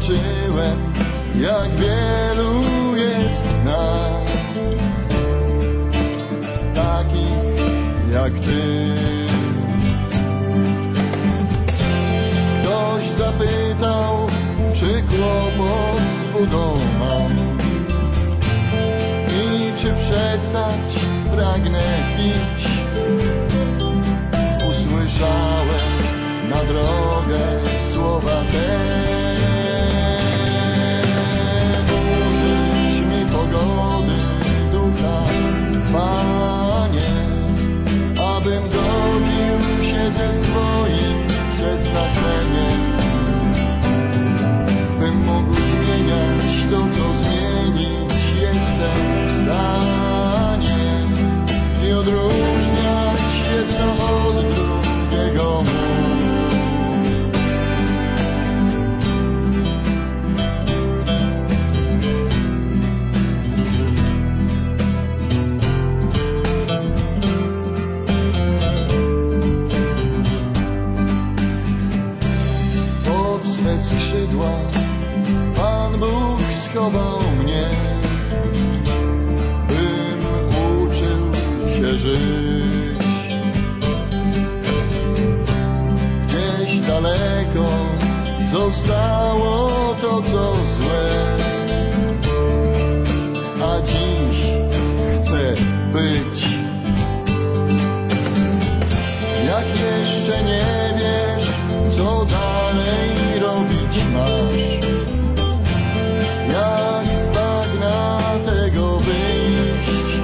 zobaczyłem, jak wielu jest nas, takich jak Ty. Ktoś zapytał, czy kłopot z budą mam i czy przestać pragnę pić. Usłyszałem na drogę słowa te: użycz mi pogody ducha, Panie, abym godził się ze swoim przeznaczeniem, bym mógł zmieniać to, co zmienić jestem w stanie i odróżniać jedno od drugiego mógł. Pod swe skrzydła Pan Bóg schował mnie, bym uczył się żyć. Gdzieś daleko zostało to, co złe, a dziś chcę być. Jak jeszcze nie wiesz, co dalej robić masz, jak z bagna tego wyjść,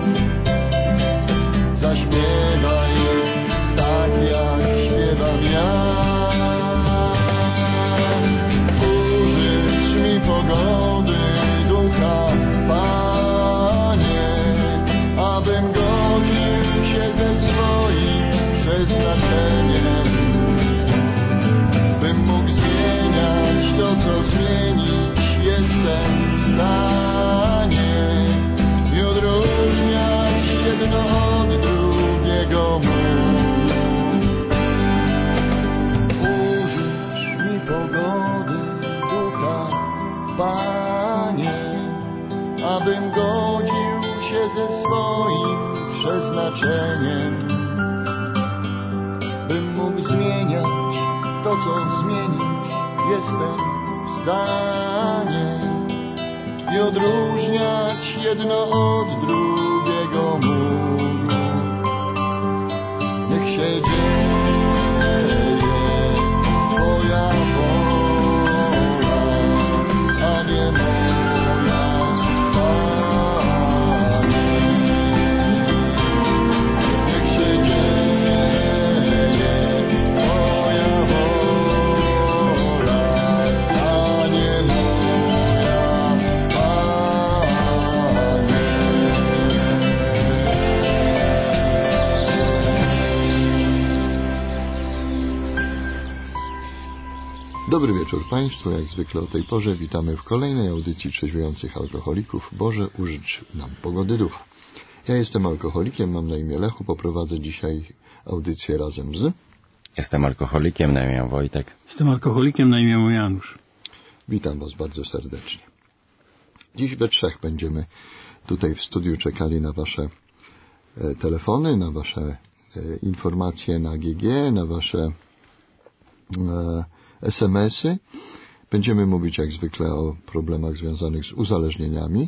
zaśpiewaj tak, jak śpiewam ja. Użycz mi pogody ducha, Panie, abym godził się ze swoim przeznaczeniem, bym mógł zmieniać to, co zmienić jestem w stanie i odróżniać jedno od drugiego mógł. Użycz mi pogody ducha, Panie, abym godził się ze swoim przeznaczeniem, bym mógł zmieniać to, co zmienić jestem w stanie i odróżniać jedno od drugiego mógł. Niech się dzieje Twoja wola, a nie moja, Panie. Niech się dzieje Twoja wola, a nie moja, Panie. Dobry wieczór Państwu, jak zwykle o tej porze witamy w kolejnej audycji trzeźwiejących alkoholików. Boże, użycz nam pogody ducha. Ja jestem alkoholikiem, mam na imię Lechu, poprowadzę dzisiaj audycję razem z... Jestem alkoholikiem, na imię Wojtek. Jestem alkoholikiem, na imię Janusz. Witam Was bardzo serdecznie. Dziś we trzech będziemy tutaj w studiu czekali na Wasze telefony, na Wasze informacje na GG, na Wasze SMS-y. Będziemy mówić jak zwykle o problemach związanych z uzależnieniami.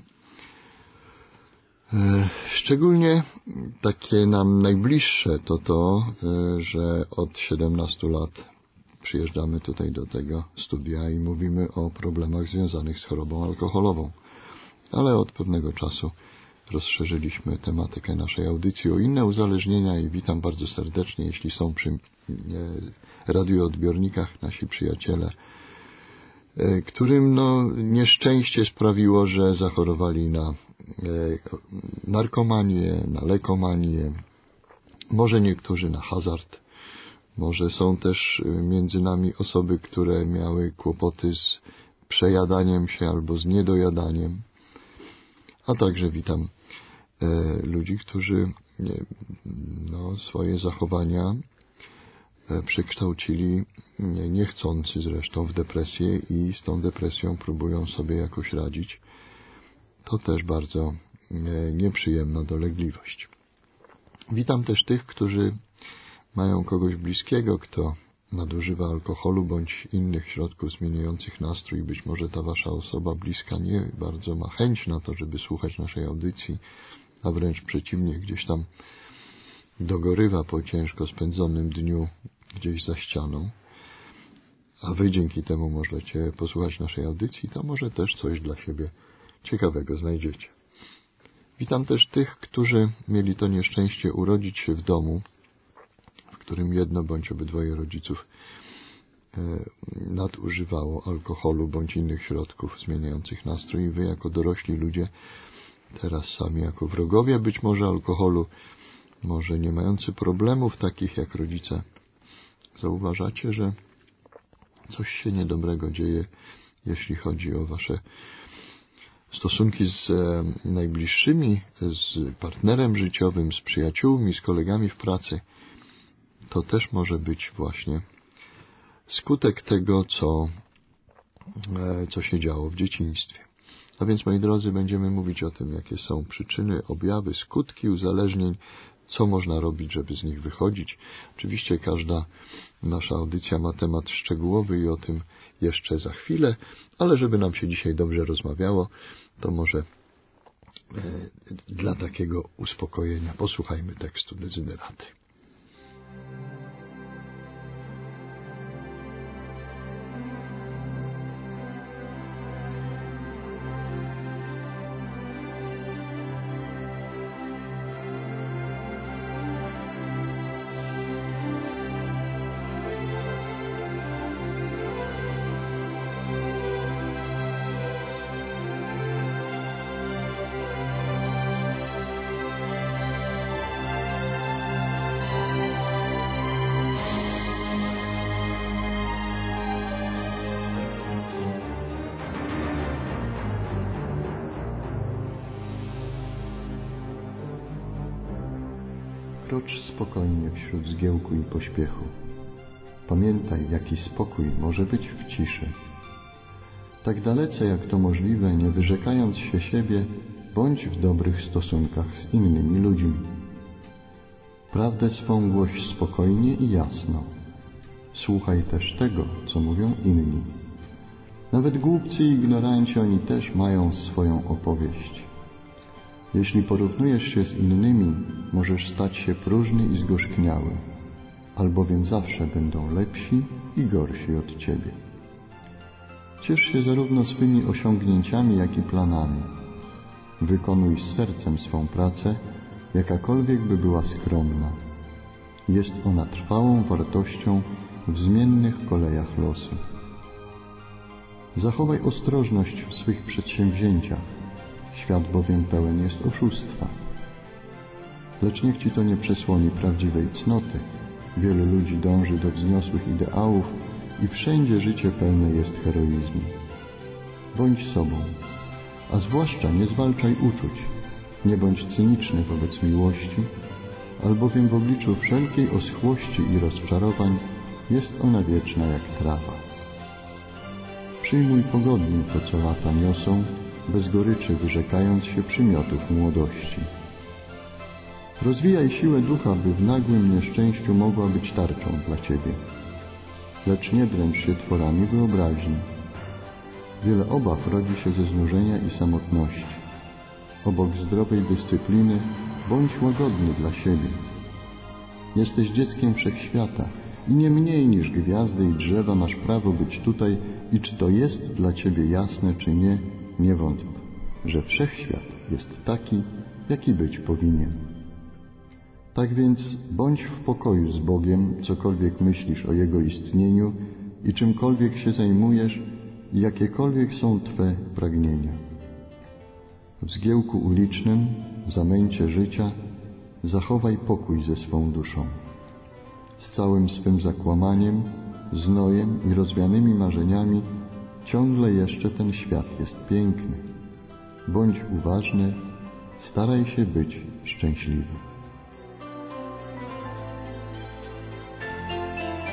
Szczególnie takie nam najbliższe to, że od 17 lat przyjeżdżamy tutaj do tego studia i mówimy o problemach związanych z chorobą alkoholową. Ale od pewnego czasu rozszerzyliśmy tematykę naszej audycji o inne uzależnienia i witam bardzo serdecznie, jeśli są przy radioodbiornikach nasi przyjaciele, którym nieszczęście sprawiło, że zachorowali na narkomanię, na lekomanię, może niektórzy na hazard, może są też między nami osoby, które miały kłopoty z przejadaniem się albo z niedojadaniem, a także witam ludzi, którzy swoje zachowania przekształcili, niechcący zresztą, w depresję i z tą depresją próbują sobie jakoś radzić. To też bardzo nieprzyjemna dolegliwość. Witam też tych, którzy mają kogoś bliskiego, kto nadużywa alkoholu bądź innych środków zmieniających nastrój. Być może ta wasza osoba bliska nie bardzo ma chęć na to, żeby słuchać naszej audycji, a wręcz przeciwnie, gdzieś tam dogorywa po ciężko spędzonym dniu gdzieś za ścianą, a wy dzięki temu możecie posłuchać naszej audycji, to może też coś dla siebie ciekawego znajdziecie. Witam też tych, którzy mieli to nieszczęście urodzić się w domu, w którym jedno bądź obydwoje rodziców nadużywało alkoholu bądź innych środków zmieniających nastrój i wy jako dorośli ludzie, teraz sami jako wrogowie być może alkoholu, może nie mający problemów takich jak rodzice, zauważacie, że coś się niedobrego dzieje, jeśli chodzi o wasze stosunki z najbliższymi, z partnerem życiowym, z przyjaciółmi, z kolegami w pracy. To też może być właśnie skutek tego, co się działo w dzieciństwie. A więc, moi drodzy, będziemy mówić o tym, jakie są przyczyny, objawy, skutki uzależnień, co można robić, żeby z nich wychodzić. Oczywiście każda nasza audycja ma temat szczegółowy i o tym jeszcze za chwilę, ale żeby nam się dzisiaj dobrze rozmawiało, to może dla takiego uspokojenia posłuchajmy tekstu Dezyderaty. Krocz spokojnie wśród zgiełku i pośpiechu. Pamiętaj, jaki spokój może być w ciszy. Tak dalece jak to możliwe, nie wyrzekając się siebie, bądź w dobrych stosunkach z innymi ludźmi. Prawdę swą głoś spokojnie i jasno. Słuchaj też tego, co mówią inni. Nawet głupcy i ignoranci, oni też mają swoją opowieść. Jeśli porównujesz się z innymi, możesz stać się próżny i zgorzkniały, albowiem zawsze będą lepsi i gorsi od ciebie. Ciesz się zarówno swymi osiągnięciami, jak i planami. Wykonuj z sercem swą pracę, jakakolwiek by była skromna. Jest ona trwałą wartością w zmiennych kolejach losu. Zachowaj ostrożność w swych przedsięwzięciach. Świat bowiem pełen jest oszustwa. Lecz niech ci to nie przesłoni prawdziwej cnoty. Wielu ludzi dąży do wzniosłych ideałów i wszędzie życie pełne jest heroizmu. Bądź sobą, a zwłaszcza nie zwalczaj uczuć. Nie bądź cyniczny wobec miłości, albowiem w obliczu wszelkiej oschłości i rozczarowań jest ona wieczna jak trawa. Przyjmuj pogodnie to, co lata niosą, bez goryczy wyrzekając się przymiotów młodości. Rozwijaj siłę ducha, by w nagłym nieszczęściu mogła być tarczą dla ciebie. Lecz nie dręcz się tworami wyobraźni. Wiele obaw rodzi się ze znużenia i samotności. Obok zdrowej dyscypliny bądź łagodny dla siebie. Jesteś dzieckiem wszechświata i nie mniej niż gwiazdy i drzewa masz prawo być tutaj i czy to jest dla ciebie jasne, czy nie, nie wątp, że wszechświat jest taki, jaki być powinien. Tak więc bądź w pokoju z Bogiem, cokolwiek myślisz o Jego istnieniu i czymkolwiek się zajmujesz i jakiekolwiek są Twe pragnienia. W zgiełku ulicznym, w zamęcie życia zachowaj pokój ze swą duszą. Z całym swym zakłamaniem, znojem i rozwianymi marzeniami ciągle jeszcze ten świat jest piękny. Bądź uważny, staraj się być szczęśliwy.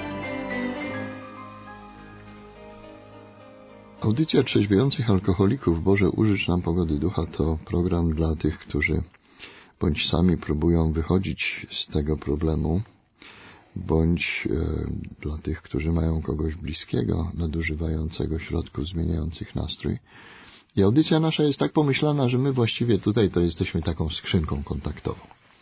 Audycja Trzeźwiejących Alkoholików Boże użycz nam pogody ducha to program dla tych, którzy bądź sami próbują wychodzić z tego problemu, bądź dla tych, którzy mają kogoś bliskiego nadużywającego środków zmieniających nastrój. I audycja nasza jest tak pomyślana, że my właściwie tutaj to jesteśmy taką skrzynką kontaktową.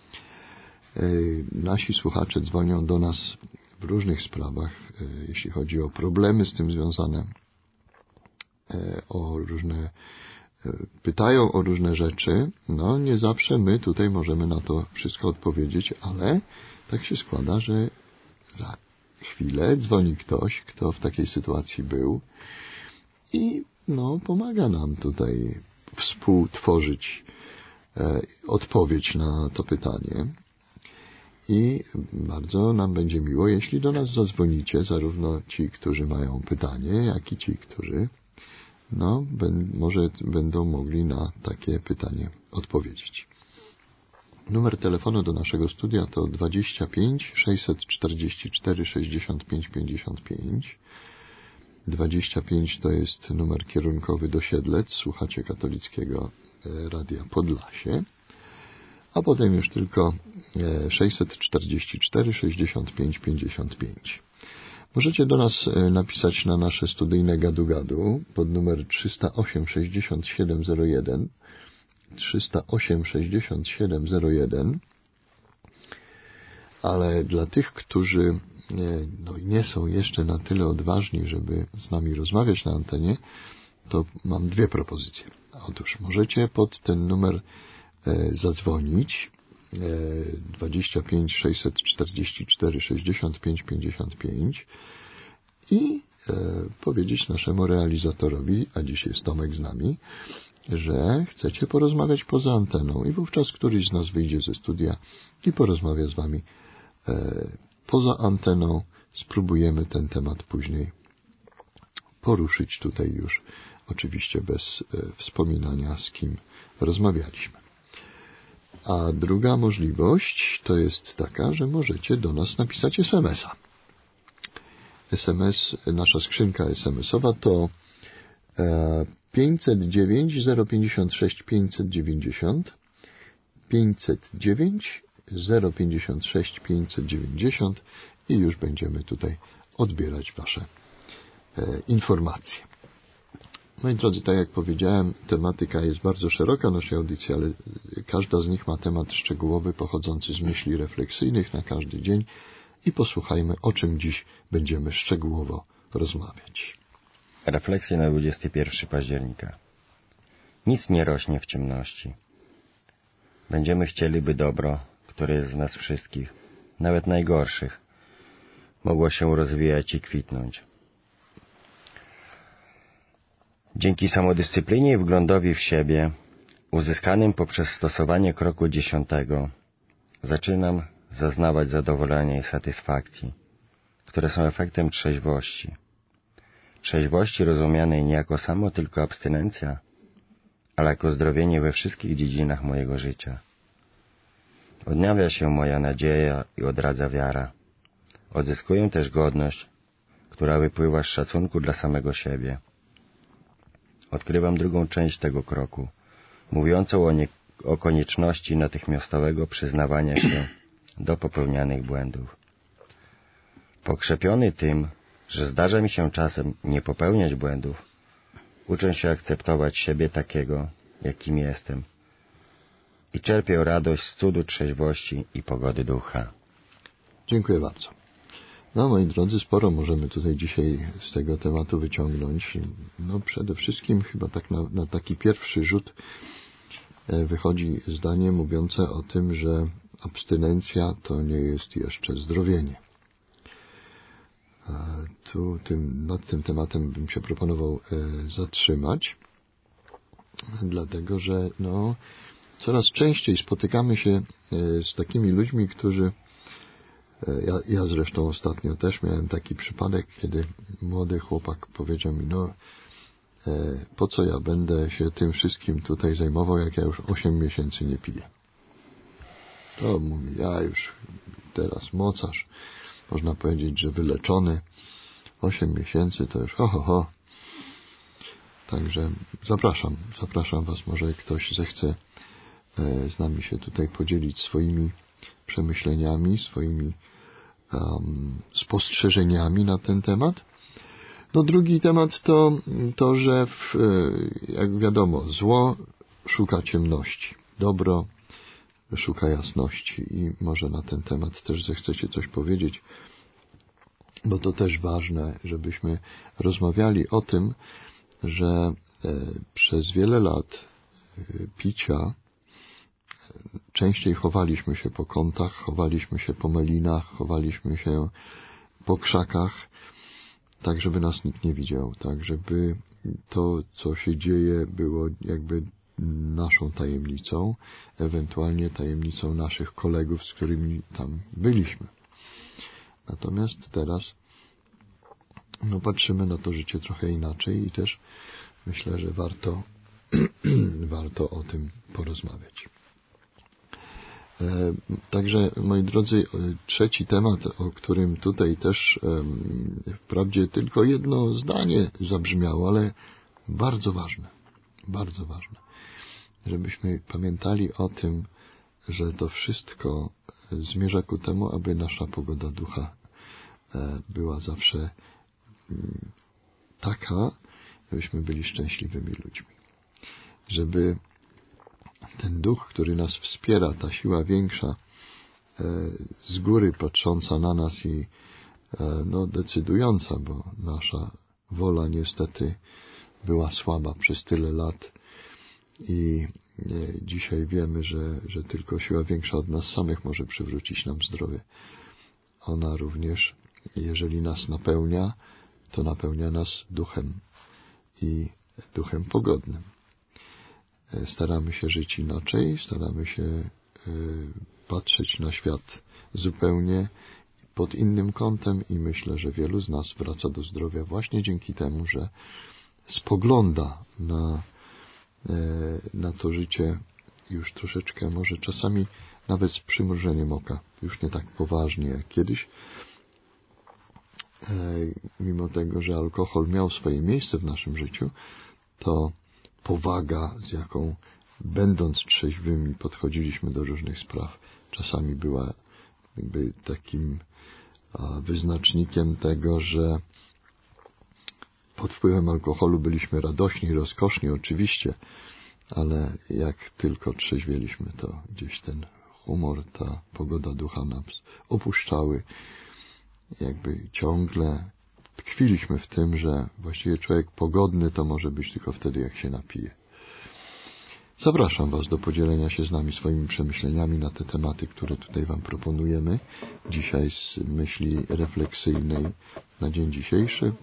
Nasi słuchacze dzwonią do nas w różnych sprawach, jeśli chodzi o problemy z tym związane, pytają o różne rzeczy. No, nie zawsze my tutaj możemy na to wszystko odpowiedzieć, ale tak się składa, że za chwilę dzwoni ktoś, kto w takiej sytuacji był i pomaga nam tutaj współtworzyć odpowiedź na to pytanie. I bardzo nam będzie miło, jeśli do nas zadzwonicie, zarówno ci, którzy mają pytanie, jak i ci, którzy może będą mogli na takie pytanie odpowiedzieć. Numer telefonu do naszego studia to 25 644 65 55. 25 to jest numer kierunkowy do Siedlec, słuchacie Katolickiego Radia Podlasie, a potem już tylko 644 65 55. Możecie do nas napisać na nasze studyjne gadu-gadu pod numer 308 6701, 308 6701, ale dla tych, którzy nie są jeszcze na tyle odważni, żeby z nami rozmawiać na antenie, to mam dwie propozycje. Otóż możecie pod ten numer zadzwonić 25 644 65 55 i powiedzieć naszemu realizatorowi, a dziś jest Tomek z nami, że chcecie porozmawiać poza anteną i wówczas któryś z nas wyjdzie ze studia i porozmawia z wami poza anteną. Spróbujemy ten temat później poruszyć tutaj już, oczywiście bez wspominania, z kim rozmawialiśmy. A druga możliwość to jest taka, że możecie do nas napisać SMS-a. SMS, nasza skrzynka SMS-owa to 509 056 590, 509 056 590 i już będziemy tutaj odbierać wasze informacje. Moi drodzy, tak jak powiedziałem, tematyka jest bardzo szeroka naszej audycji, ale każda z nich ma temat szczegółowy pochodzący z myśli refleksyjnych na każdy dzień i posłuchajmy, o czym dziś będziemy szczegółowo rozmawiać. Refleksje na 21 października. Nic nie rośnie w ciemności. Będziemy chcieli, by dobro, które jest w nas wszystkich, nawet najgorszych, mogło się rozwijać i kwitnąć. Dzięki samodyscyplinie i wglądowi w siebie, uzyskanym poprzez stosowanie kroku 10, zaczynam zaznawać zadowolenia i satysfakcji, które są efektem trzeźwości. Trzeźwości rozumianej nie jako samo tylko abstynencja, ale jako zdrowienie we wszystkich dziedzinach mojego życia. Odnawia się moja nadzieja i odradza wiara. Odzyskuję też godność, która wypływa z szacunku dla samego siebie. Odkrywam drugą część tego kroku, mówiącą o konieczności natychmiastowego przyznawania się do popełnianych błędów. Pokrzepiony tym, że zdarza mi się czasem nie popełniać błędów, uczę się akceptować siebie takiego, jakim jestem i czerpię radość z cudu trzeźwości i pogody ducha. Dziękuję bardzo. Moi drodzy, sporo możemy tutaj dzisiaj z tego tematu wyciągnąć. Przede wszystkim chyba tak na taki pierwszy rzut wychodzi zdanie mówiące o tym, że abstynencja to nie jest jeszcze zdrowienie. Nad tym tematem bym się proponował zatrzymać, dlatego że coraz częściej spotykamy się z takimi ludźmi, którzy ja zresztą ostatnio też miałem taki przypadek, kiedy młody chłopak powiedział mi, po co ja będę się tym wszystkim tutaj zajmował, jak ja już 8 miesięcy nie piję. To mówi, ja już teraz mocarz, można powiedzieć, że wyleczony, 8 miesięcy to już ho. Także zapraszam Was, może ktoś zechce z nami się tutaj podzielić swoimi przemyśleniami, swoimi spostrzeżeniami na ten temat. No drugi temat to że jak wiadomo, zło szuka ciemności, dobro szuka jasności i może na ten temat też zechcecie coś powiedzieć, bo to też ważne, żebyśmy rozmawiali o tym, że przez wiele lat picia częściej chowaliśmy się po kątach, chowaliśmy się po melinach, chowaliśmy się po krzakach, tak żeby nas nikt nie widział, tak żeby to, co się dzieje, było jakby naszą tajemnicą, ewentualnie tajemnicą naszych kolegów, z którymi tam byliśmy. Natomiast teraz patrzymy na to życie trochę inaczej i też myślę, że warto o tym porozmawiać. Także, moi drodzy, trzeci temat, o którym tutaj też wprawdzie tylko jedno zdanie zabrzmiało, ale bardzo ważne, żebyśmy pamiętali o tym, że to wszystko zmierza ku temu, aby nasza pogoda ducha była zawsze taka, żebyśmy byli szczęśliwymi ludźmi. Żeby ten duch, który nas wspiera, ta siła większa, z góry patrząca na nas i decydująca, bo nasza wola niestety była słaba przez tyle lat i dzisiaj wiemy, że tylko siła większa od nas samych może przywrócić nam zdrowie. Ona również, jeżeli nas napełnia, to napełnia nas duchem i duchem pogodnym. Staramy się żyć inaczej, staramy się patrzeć na świat zupełnie pod innym kątem i myślę, że wielu z nas wraca do zdrowia właśnie dzięki temu, że spogląda na to życie już troszeczkę, może czasami nawet z przymrużeniem oka, już nie tak poważnie jak kiedyś. Mimo tego, że alkohol miał swoje miejsce w naszym życiu, to powaga, z jaką będąc trzeźwymi podchodziliśmy do różnych spraw, czasami była jakby takim wyznacznikiem tego, że pod wpływem alkoholu byliśmy radośni, rozkoszni oczywiście, ale jak tylko trzeźwieliśmy, to gdzieś ten humor, ta pogoda ducha nas opuszczały. Jakby ciągle tkwiliśmy w tym, że właściwie człowiek pogodny to może być tylko wtedy, jak się napije. Zapraszam Was do podzielenia się z nami swoimi przemyśleniami na te tematy, które tutaj Wam proponujemy dzisiaj z myśli refleksyjnej na dzień dzisiejszy.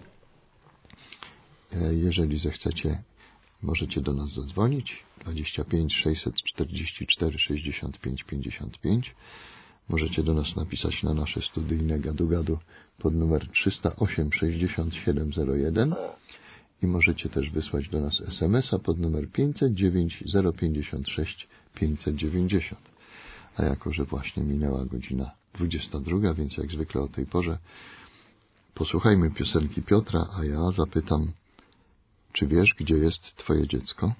Jeżeli zechcecie, możecie do nas zadzwonić 25 644 65 55. Możecie do nas napisać na nasze studyjne gadu-gadu pod numer 308 6701 i możecie też wysłać do nas SMS-a pod numer 509 056 590. A jako, że właśnie minęła godzina 22, więc jak zwykle o tej porze posłuchajmy piosenki Piotra, a ja zapytam, czy wiesz, gdzie jest Twoje dziecko?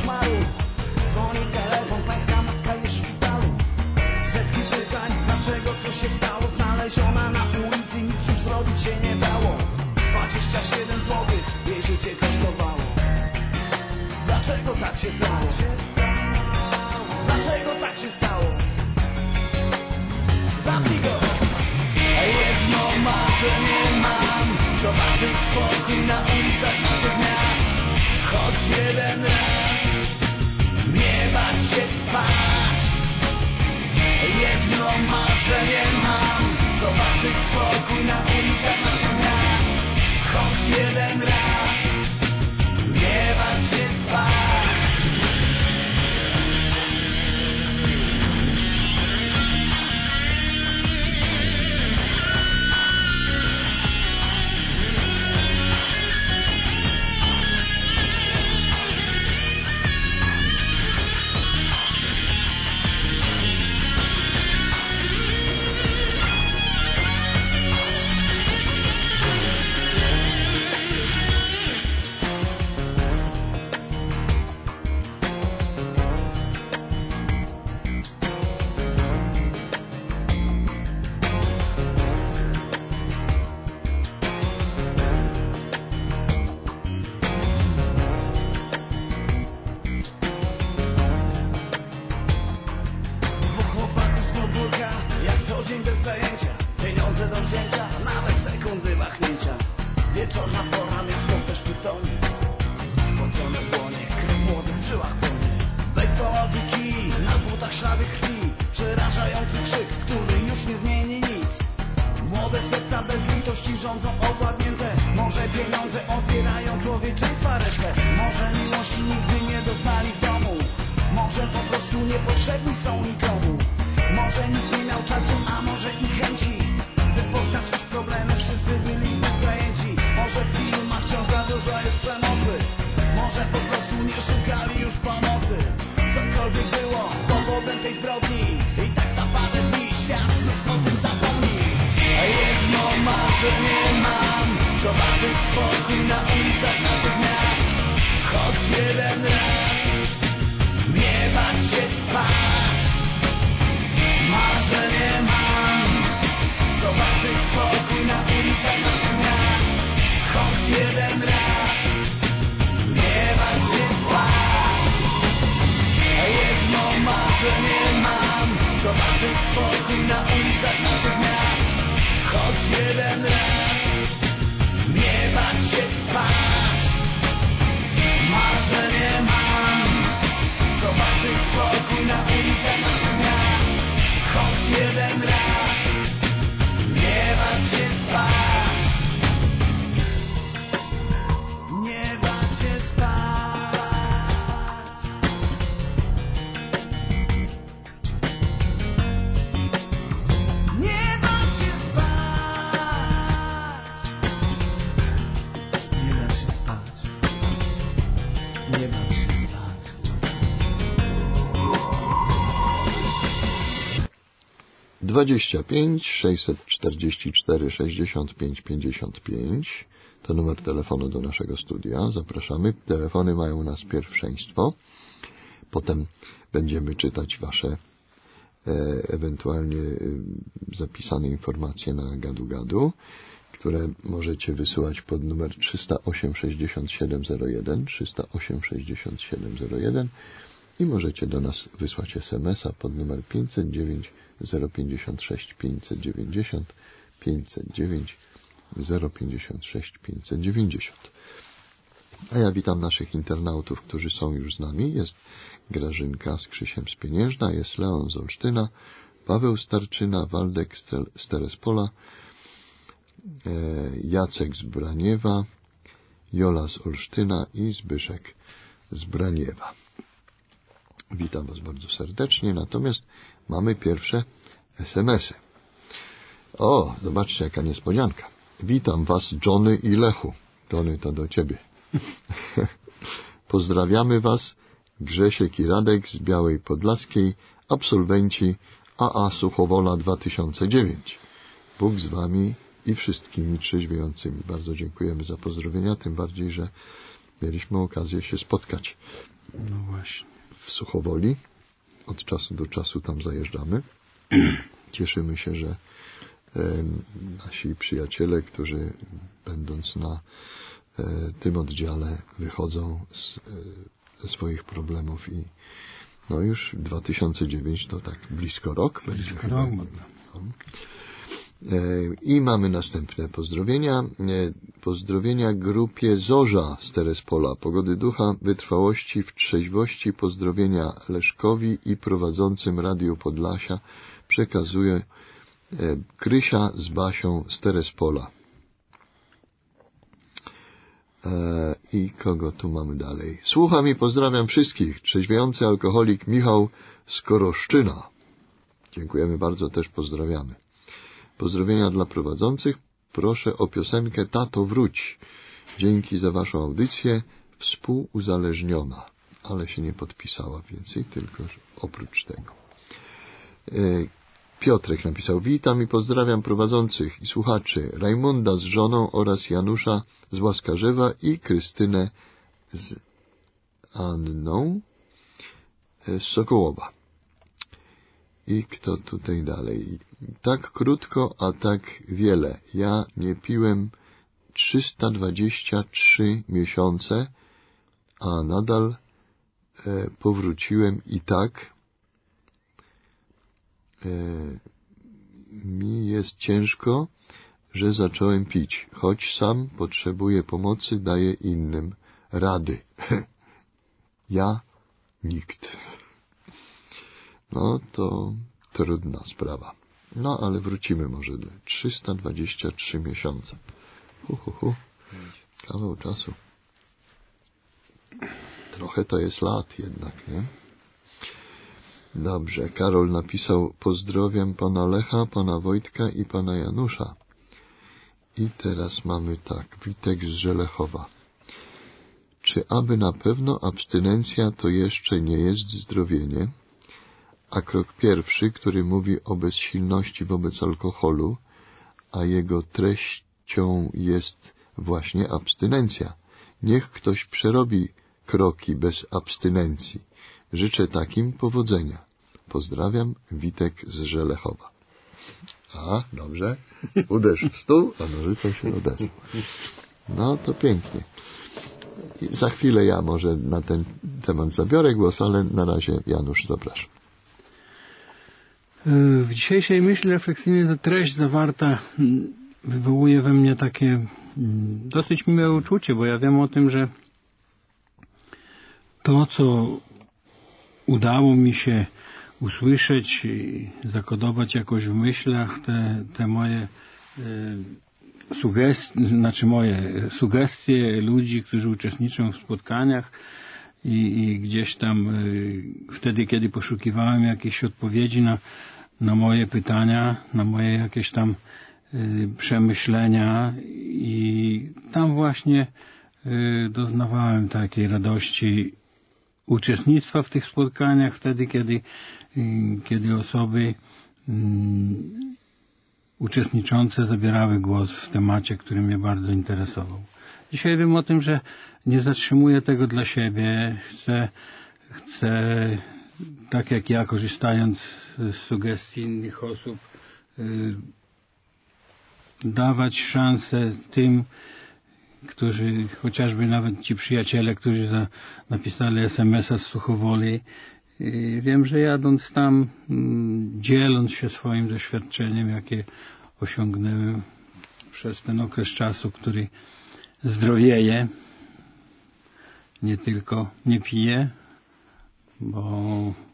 koszmaru. Dzwoni telefon, pańska matka jest w szpitalu. Setki pytań, dlaczego, co się stało. Znaleziona na ulicy, nic już zrobić się nie dało. 27 złotych jej życie kosztowało. Dlaczego tak się stało? Dlaczego tak się stało? Zamknij go! Jedno marzenie mam, zobaczyć spokój na ulicach naszych miast. Choć jeden raz, nie bać się spać. Jedno marzenie mam, zobaczyć spokój na ulicach naszych miast. Choć jeden raz, nie bać się spać. Wieczorna pora, miasto w deszczu tonie. Spocone dłonie, krew w młodych żyłach płonie. Bejsbolowy kij, na butach ślady krwi. Przerażający krzyk, który już nie zmieni nic. Młode serca bez litości rządzą owładnięte. Może pieniądze odbierają człowieczeństwa resztę. Może miłości nigdy nie doznali w domu. Może po prostu niepotrzebni są nikomu. Może nikt nie miał czasu, a może i chęci, by poznać ich problemy. Wszyscy byli zbyt zajęci. Może w filmach wciąż za dużo jest przemocy. Może po prostu nie szukali już pomocy. Cokolwiek było powodem tej zbrodni, i tak za parę dni świat znów o tym zapomni. Jedno marzenie mam, zobaczyć spokój na ulicach naszych miast. Choć jeden raz, nie bać się spać. Marzenie mam, zobaczyć spokój na ulicach naszych miast. Choć jeden raz, nie bać się spać. Jedno marzenie mam, zobaczyć spokój na ulicach naszych miast. Choć jeden raz, nie bać się spać. Marzenie mam, zobaczyć spokój na ulicach naszych miast. Choć jeden raz, nie bać się spać. Nie bać się spać. Nie bać się spać. Nie bać się spać. Nie bać się spać. 25 644 65 55 to numer telefonu do naszego studia. Zapraszamy. Telefony mają u nas pierwszeństwo. Potem będziemy czytać wasze ewentualnie zapisane informacje na gadu-gadu, które możecie wysyłać pod numer 308 6701 308 6701 i możecie do nas wysłać SMS-a pod numer 509 056 590 509 056 590. A ja witam naszych internautów, którzy są już z nami. Jest Grażynka z Krzysiem z Pieniężna, jest Leon z Olsztyna, Paweł Starczyna, Waldek z Terespola, Jacek z Braniewa, Jola z Olsztyna i Zbyszek z Braniewa. Witam was bardzo serdecznie, natomiast mamy pierwsze SMS-y. O, zobaczcie jaka niespodzianka. Witam was, Johnny i Lechu. Johnny, to do ciebie. Pozdrawiamy was, Grzesiek i Radek z Białej Podlaskiej, absolwenci AA Suchowola 2009. Bóg z wami i wszystkimi trzeźwiejącymi. Bardzo dziękujemy za pozdrowienia, tym bardziej, że mieliśmy okazję się spotkać No właśnie. w Suchowoli. Od czasu do czasu tam zajeżdżamy. Cieszymy się, że nasi przyjaciele, którzy będąc na tym oddziale wychodzą ze swoich problemów i no już 2009 to tak blisko rok będzie chyba. I mamy następne pozdrowienia. Pozdrowienia grupie Zorza z Terespola. Pogody ducha, wytrwałości w trzeźwości. Pozdrowienia Leszkowi i prowadzącym Radio Podlasia przekazuje Krysia z Basią z Terespola. I kogo tu mamy dalej? Słucham i pozdrawiam wszystkich. Trzeźwiejący alkoholik Michał z Koroszczyna. Dziękujemy bardzo, też pozdrawiamy. Pozdrowienia dla prowadzących. Proszę o piosenkę Tato wróć. Dzięki za waszą audycję. Współuzależniona. Ale się nie podpisała więcej, tylko oprócz tego. Piotrek napisał: witam i pozdrawiam prowadzących i słuchaczy, Rajmunda z żoną oraz Janusza z Łaskarzewa i Krystynę z Anną z Sokołowa. I kto tutaj dalej? Tak krótko, a tak wiele. Ja nie piłem 323 miesiące, a nadal powróciłem i tak mi jest ciężko, że zacząłem pić. Choć sam potrzebuję pomocy, daję innym rady. Ja nikt. No to trudna sprawa. No ale wrócimy może do 323 miesiące. Kawał czasu. Trochę to jest lat jednak, nie? Dobrze, Karol napisał: pozdrawiam pana Lecha, pana Wojtka i pana Janusza. I teraz mamy tak, Witek z Żelechowa. Czy aby na pewno abstynencja to jeszcze nie jest zdrowienie? A krok pierwszy, który mówi o bezsilności wobec alkoholu, a jego treścią jest właśnie abstynencja. Niech ktoś przerobi kroki bez abstynencji. Życzę takim powodzenia. Pozdrawiam, Witek z Żelechowa. A, dobrze. Uderz w stół, a nożycą się odezwał. No to pięknie. I za chwilę ja może na ten temat zabiorę głos, ale na razie Janusz, zapraszam. W dzisiejszej myśli refleksyjnej ta treść zawarta wywołuje we mnie takie dosyć miłe uczucie, bo ja wiem o tym, że to, co udało mi się usłyszeć i zakodować jakoś w myślach, te moje sugestie ludzi, którzy uczestniczą w spotkaniach i gdzieś tam wtedy, kiedy poszukiwałem jakichś odpowiedzi na moje pytania, na moje jakieś tam przemyślenia, i tam właśnie doznawałem takiej radości uczestnictwa w tych spotkaniach, wtedy kiedy osoby uczestniczące zabierały głos w temacie, który mnie bardzo interesował. Dzisiaj wiem o tym, że nie zatrzymuję tego dla siebie. Chcę tak jak ja, korzystając z sugestii innych osób, dawać szansę tym, którzy, chociażby nawet ci przyjaciele, którzy napisali SMS-a z Suchowoli. Wiem, że jadąc tam, dzieląc się swoim doświadczeniem, jakie osiągnęłem przez ten okres czasu, który zdrowieje, nie tylko nie piję, bo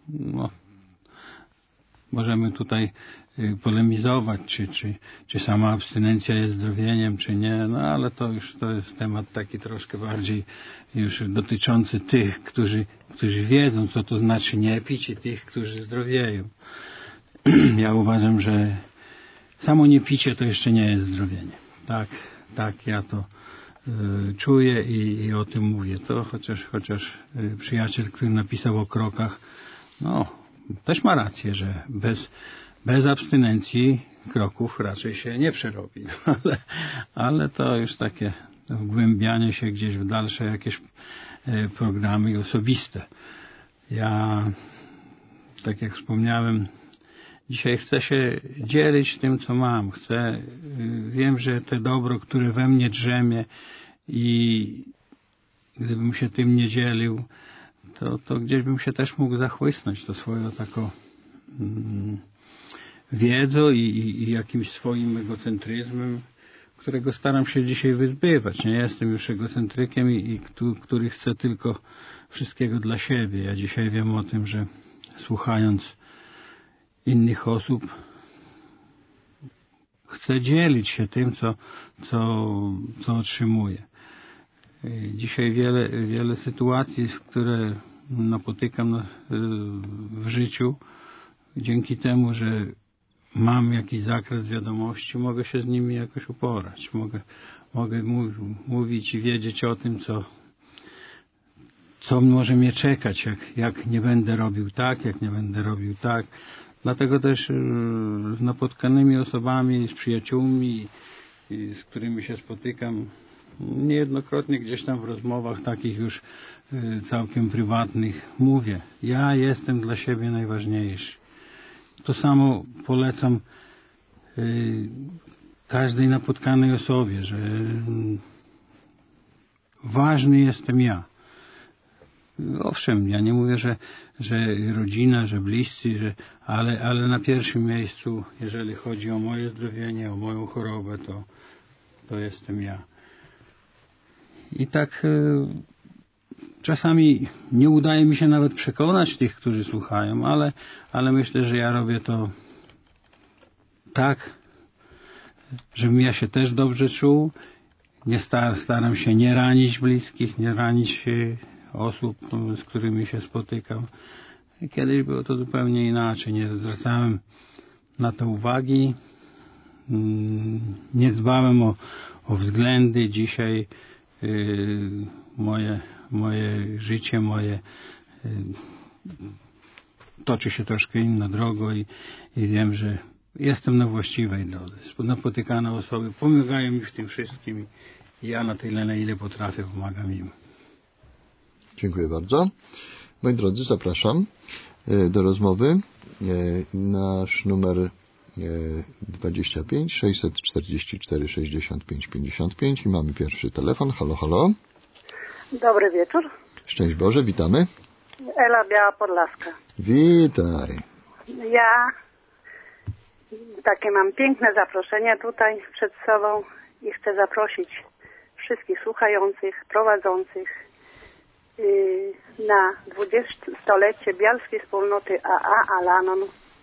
możemy tutaj polemizować, czy sama abstynencja jest zdrowieniem, czy nie, no ale to jest temat taki troszkę bardziej już dotyczący tych, którzy wiedzą, co to znaczy nie pić, i tych, którzy zdrowieją. Ja uważam, że samo niepicie to jeszcze nie jest zdrowienie. Tak ja to czuję i o tym mówię. To chociaż przyjaciel, który napisał o krokach, też ma rację, że bez abstynencji kroków raczej się nie przerobi. Ale to już takie wgłębianie się gdzieś w dalsze jakieś programy osobiste. Ja, tak jak wspomniałem, dzisiaj chcę się dzielić tym, co mam. Wiem, że to dobro, które we mnie drzemie i gdybym się tym nie dzielił, to gdzieś bym się też mógł zachłysnąć to swoją taką wiedzą i jakimś swoim egocentryzmem, którego staram się dzisiaj wyzbywać. Nie jestem już egocentrykiem który chce tylko wszystkiego dla siebie. Ja dzisiaj wiem o tym, że słuchając innych osób chcę dzielić się tym, co otrzymuję. Dzisiaj wiele sytuacji, które napotykam w życiu, dzięki temu, że mam jakiś zakres wiadomości, mogę się z nimi jakoś uporać. Mogę mówić i wiedzieć o tym, co może mnie czekać, jak nie będę robił tak, jak nie będę robił tak. Dlatego też z napotkanymi osobami, z przyjaciółmi, z którymi się spotykam, niejednokrotnie gdzieś tam w rozmowach takich już całkiem prywatnych mówię: ja jestem dla siebie najważniejszy. To samo polecam każdej napotkanej osobie, że ważny jestem ja. Owszem, ja nie mówię, że rodzina, że bliscy, ale na pierwszym miejscu, jeżeli chodzi o moje zdrowienie, o moją chorobę, to jestem ja. I tak czasami nie udaje mi się nawet przekonać tych, którzy słuchają, ale myślę, że ja robię to tak, żebym ja się też dobrze czuł. Staram się nie ranić bliskich, nie ranić osób, z którymi się spotykam. Kiedyś było to zupełnie inaczej. Nie zwracałem na to uwagi. Nie dbałem o względy. Dzisiaj moje życie, toczy się troszkę inną drogą i wiem, że jestem na właściwej drodze. Napotykane osoby pomagają mi w tym wszystkim i ja na tyle, na ile potrafię, pomagam im. Dziękuję bardzo. Moi drodzy, zapraszam do rozmowy. Nasz numer 25 644 65 55 i mamy pierwszy telefon. Halo, halo. Dobry wieczór. Szczęść Boże, witamy. Ela, Biała Podlaska. Witaj. Ja takie mam piękne zaproszenie tutaj przed sobą i chcę zaprosić wszystkich słuchających, prowadzących na 20-lecie Bialskiej Wspólnoty AA Al-Anon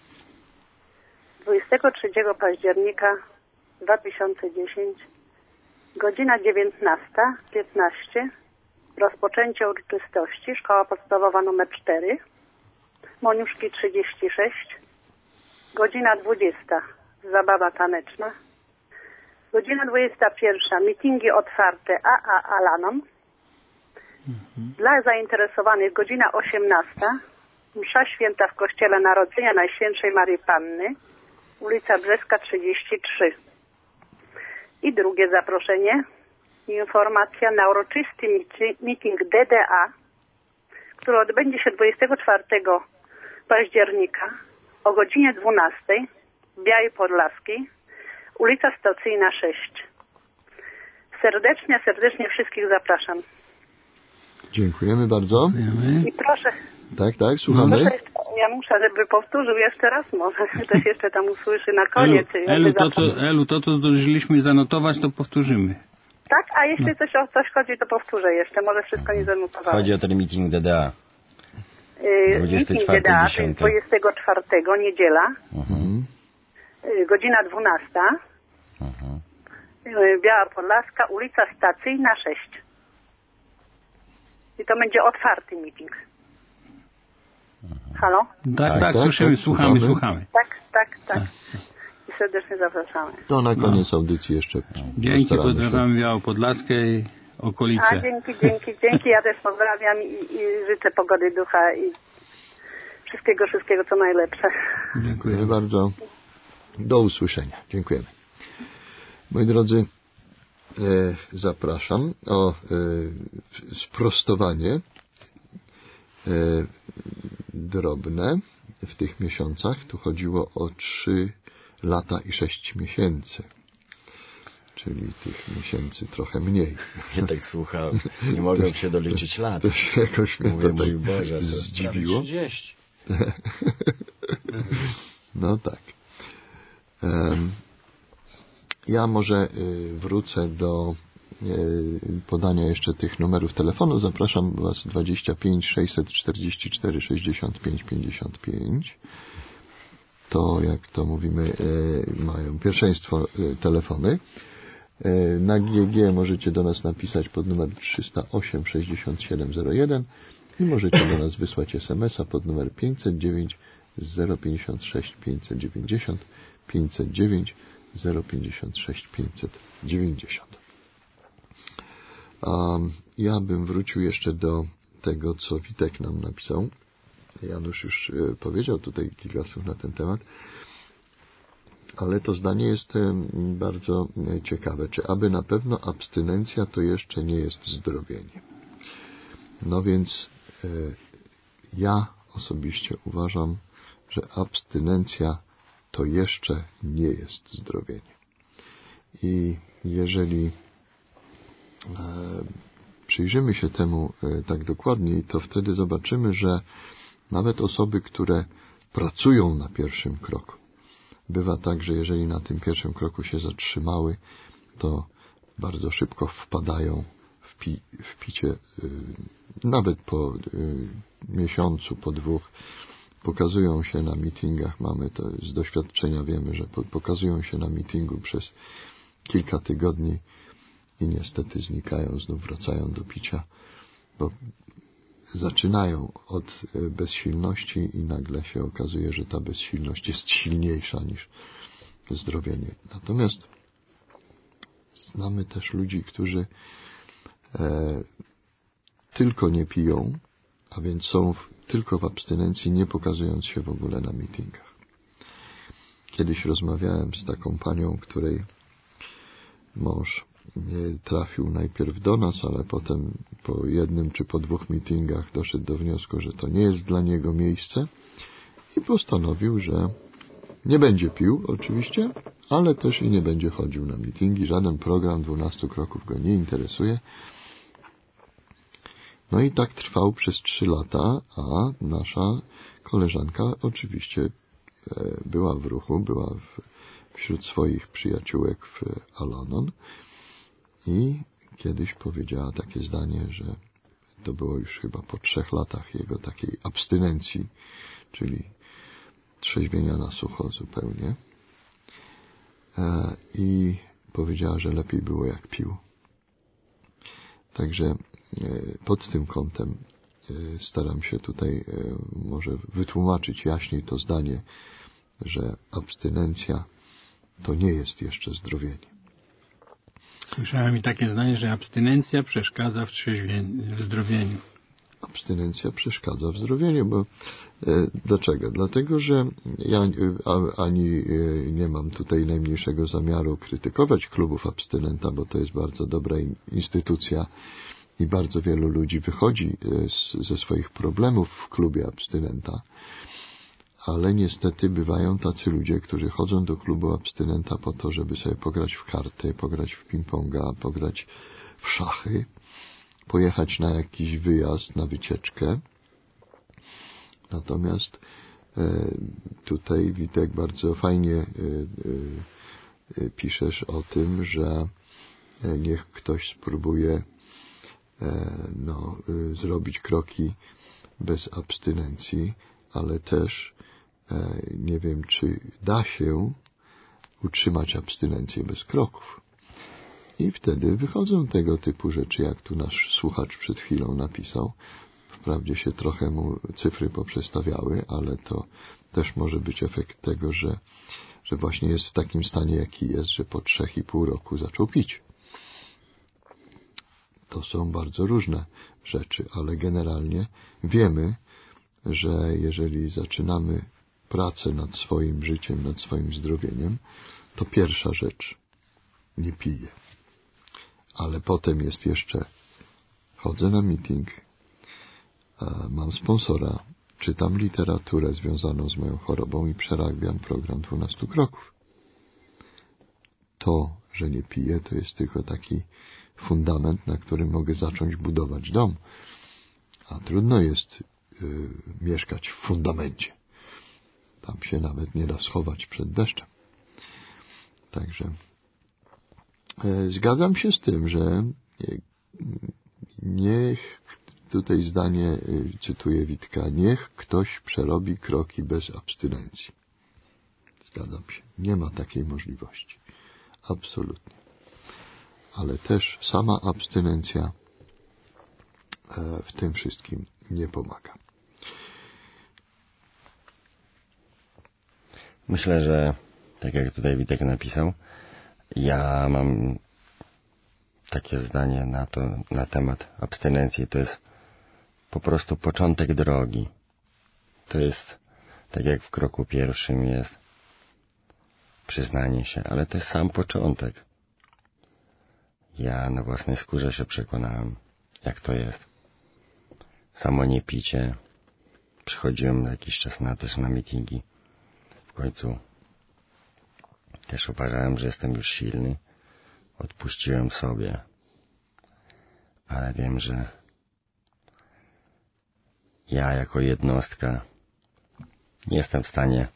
23 października 2010, godzina 19:15, rozpoczęcie uroczystości, szkoła podstawowa nr 4, Moniuszki 36, godzina 20, zabawa taneczna, godzina 21, mitingi otwarte AA Al-Anon. Dla zainteresowanych godzina 18, msza święta w Kościele Narodzenia Najświętszej Maryi Panny, ulica Brzeska 33. I drugie zaproszenie, informacja na uroczysty meeting DDA, który odbędzie się 24 października o godzinie 12 w Białej Podlaskiej, ulica Stacyjna 6. Serdecznie wszystkich zapraszam. Dziękujemy bardzo. I proszę. Tak, słuchamy. Ja muszę, żeby powtórzył jeszcze raz, może ktoś jeszcze tam usłyszy na koniec. Elu, to co zdążyliśmy zanotować, to powtórzymy. Tak, a jeśli coś chodzi, to powtórzę jeszcze, może wszystko nie zanotowałem. Chodzi o ten meeting DDA. 24 DDA, 24, niedziela, godzina 12, Biała Podlaska, ulica Stacyjna 6. I to będzie otwarty meeting. Halo? Tak, słyszymy, słuchamy. Tak. I serdecznie zapraszamy. To na koniec audycji jeszcze. Dzięki, pozdrawiam Białą Podlaskę i okolice. A dzięki. Ja też pozdrawiam i życzę pogody ducha i wszystkiego co najlepsze. Dziękujemy bardzo. Do usłyszenia. Dziękujemy. Moi drodzy, zapraszam o sprostowanie drobne w tych miesiącach. Tu chodziło o 3 lata i 6 miesięcy. Czyli tych miesięcy trochę mniej. Ja tak słuchałem. Nie mogłem się doliczyć lat. To się jakoś mnie Mówię, to mój Boże, to zdziwiło. 30. No tak. Ja może wrócę do podania jeszcze tych numerów telefonu. Zapraszam Was 25 644 65 55. To, jak to mówimy, mają pierwszeństwo telefony. Na GG możecie do nas napisać pod numer 308 6701 i możecie do nas wysłać SMS-a pod numer 509 056 590 509 056 590. Ja bym wrócił jeszcze do tego, co Witek nam napisał. Janusz już powiedział tutaj kilka słów na ten temat, ale to zdanie jest bardzo ciekawe. Czy aby na pewno abstynencja to jeszcze nie jest zdrowienie? No więc ja osobiście uważam, że abstynencja to jeszcze nie jest zdrowienie. I jeżeli przyjrzymy się temu tak dokładniej, to wtedy zobaczymy, że nawet osoby, które pracują na pierwszym kroku, bywa tak, że jeżeli na tym pierwszym kroku się zatrzymały, to bardzo szybko wpadają w picie, nawet po miesiącu, po 2, pokazują się na meetingach, mamy to z doświadczenia, wiemy, że pokazują się na meetingu przez kilka tygodni i niestety znikają, znów wracają do picia, bo zaczynają od bezsilności i nagle się okazuje, że ta bezsilność jest silniejsza niż zdrowienie. Natomiast znamy też ludzi, którzy tylko nie piją, a więc są tylko w abstynencji, nie pokazując się w ogóle na meetingach. Kiedyś rozmawiałem z taką panią, której mąż trafił najpierw do nas, ale potem po 1 czy po 2 meetingach doszedł do wniosku, że to nie jest dla niego miejsce i postanowił, że nie będzie pił oczywiście, ale też i nie będzie chodził na meetingi. Żaden program 12 kroków go nie interesuje. No i tak trwał przez 3 lata, a nasza koleżanka oczywiście była w ruchu, była wśród swoich przyjaciółek w Al-Anon i kiedyś powiedziała takie zdanie, że to było już chyba po 3 latach jego takiej abstynencji, czyli trzeźwienia na sucho zupełnie, i powiedziała, że lepiej było jak pił. Także pod tym kątem staram się tutaj może wytłumaczyć jaśniej to zdanie, że abstynencja to nie jest jeszcze zdrowienie. Słyszałem i takie zdanie, że abstynencja przeszkadza w zdrowieniu. Abstynencja przeszkadza w zdrowieniu, bo dlaczego? Dlatego, że ja ani nie mam tutaj najmniejszego zamiaru krytykować klubów abstynenta, bo to jest bardzo dobra instytucja i bardzo wielu ludzi wychodzi ze swoich problemów w klubie abstynenta, ale niestety bywają tacy ludzie, którzy chodzą do klubu abstynenta po to, żeby sobie pograć w karty, pograć w ping-ponga, pograć w szachy, pojechać na jakiś wyjazd, na wycieczkę. Natomiast tutaj, Witek, bardzo fajnie piszesz o tym, że niech ktoś spróbuje zrobić kroki bez abstynencji, ale też nie wiem, czy da się utrzymać abstynencję bez kroków. I wtedy wychodzą tego typu rzeczy, jak tu nasz słuchacz przed chwilą napisał. Wprawdzie się trochę mu cyfry poprzestawiały, ale to też może być efekt tego, że właśnie jest w takim stanie, jaki jest, że po 3,5 roku zaczął pić. To są bardzo różne rzeczy, ale generalnie wiemy, że jeżeli zaczynamy pracę nad swoim życiem, nad swoim zdrowieniem, to pierwsza rzecz, nie piję. Ale potem jest jeszcze, chodzę na meeting, mam sponsora, czytam literaturę związaną z moją chorobą i przerabiam program 12 kroków. To, że nie piję, to jest tylko taki fundament, na którym mogę zacząć budować dom. A trudno jest mieszkać w fundamencie. Tam się nawet nie da schować przed deszczem. Także zgadzam się z tym, że niech, tutaj zdanie cytuję Witka, niech ktoś przerobi kroki bez abstynencji. Zgadzam się. Nie ma takiej możliwości. Absolutnie. Ale też sama abstynencja w tym wszystkim nie pomaga. Myślę, że tak jak tutaj Witek napisał, ja mam takie zdanie na temat abstynencji. To jest po prostu początek drogi. To jest tak jak w kroku pierwszym jest przyznanie się, ale to jest sam początek. Ja na własnej skórze się przekonałem, jak to jest. Samo nie picie. Przychodziłem jakiś czas też na meetingi. W końcu też uważałem, że jestem już silny. Odpuściłem sobie. Ale wiem, że ja jako jednostka nie jestem w stanie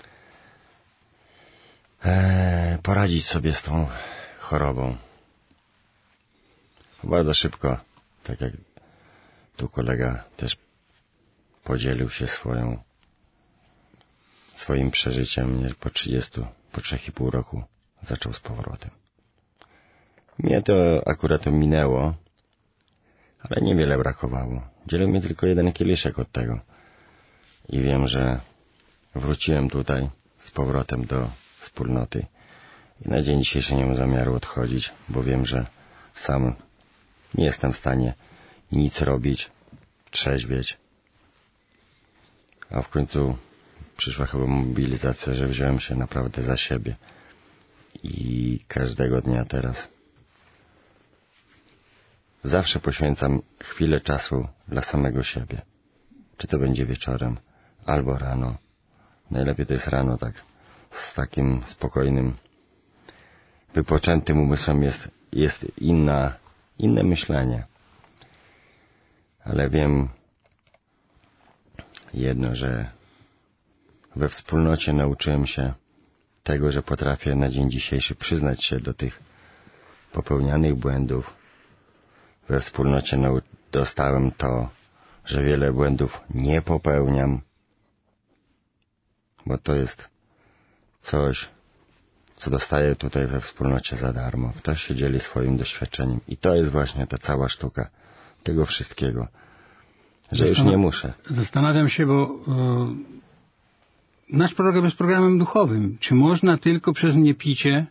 poradzić sobie z tą chorobą. Bardzo szybko, tak jak tu kolega też podzielił się swoim przeżyciem, po 3,5 roku zaczął z powrotem. Mnie to akurat minęło, ale niewiele brakowało. Dzielił mnie tylko 1 kieliszek od tego. I wiem, że wróciłem tutaj z powrotem do wspólnoty. I na dzień dzisiejszy nie mam zamiaru odchodzić, bo wiem, że sam nie jestem w stanie nic robić, trzeźwieć. A w końcu przyszła chyba mobilizacja, że wziąłem się naprawdę za siebie. I każdego dnia teraz zawsze poświęcam chwilę czasu dla samego siebie. Czy to będzie wieczorem, albo rano. Najlepiej to jest rano, tak, z takim spokojnym, wypoczętym umysłem jest inne myślenie. Ale wiem jedno, że we wspólnocie nauczyłem się tego, że potrafię na dzień dzisiejszy przyznać się do tych popełnianych błędów. We wspólnocie dostałem to, że wiele błędów nie popełniam, bo to jest coś, co dostaję tutaj we wspólnocie za darmo. Ktoś się dzieli swoim doświadczeniem i to jest właśnie ta cała sztuka tego wszystkiego, że już nie muszę. Zastanawiam się, bo nasz program jest programem duchowym. Czy można tylko przez niepicie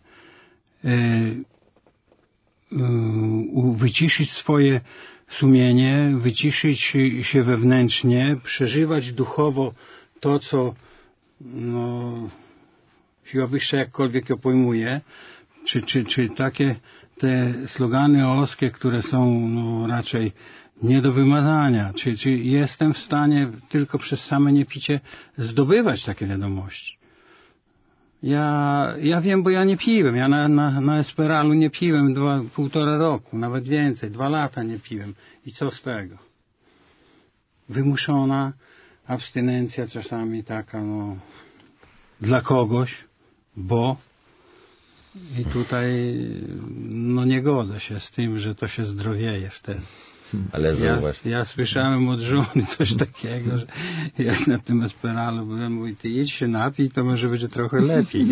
wyciszyć swoje sumienie, wyciszyć się wewnętrznie, przeżywać duchowo to, co siła wyższa jakkolwiek ją pojmuje, czy takie te slogany OOSkie, które są raczej nie do wymazania, czy jestem w stanie tylko przez same niepicie zdobywać takie wiadomości. Ja wiem, bo ja nie piłem. Ja na Esperalu nie piłem 1,5 roku, nawet więcej, 2 lata nie piłem. I co z tego? Wymuszona abstynencja czasami taka, dla kogoś, bo i tutaj nie godzę się z tym, że to się zdrowieje wtedy. Ale ja słyszałem od żony coś takiego, że jak na tym Esperalu byłem, mówi, ty idź się napij, to może będzie trochę lepiej.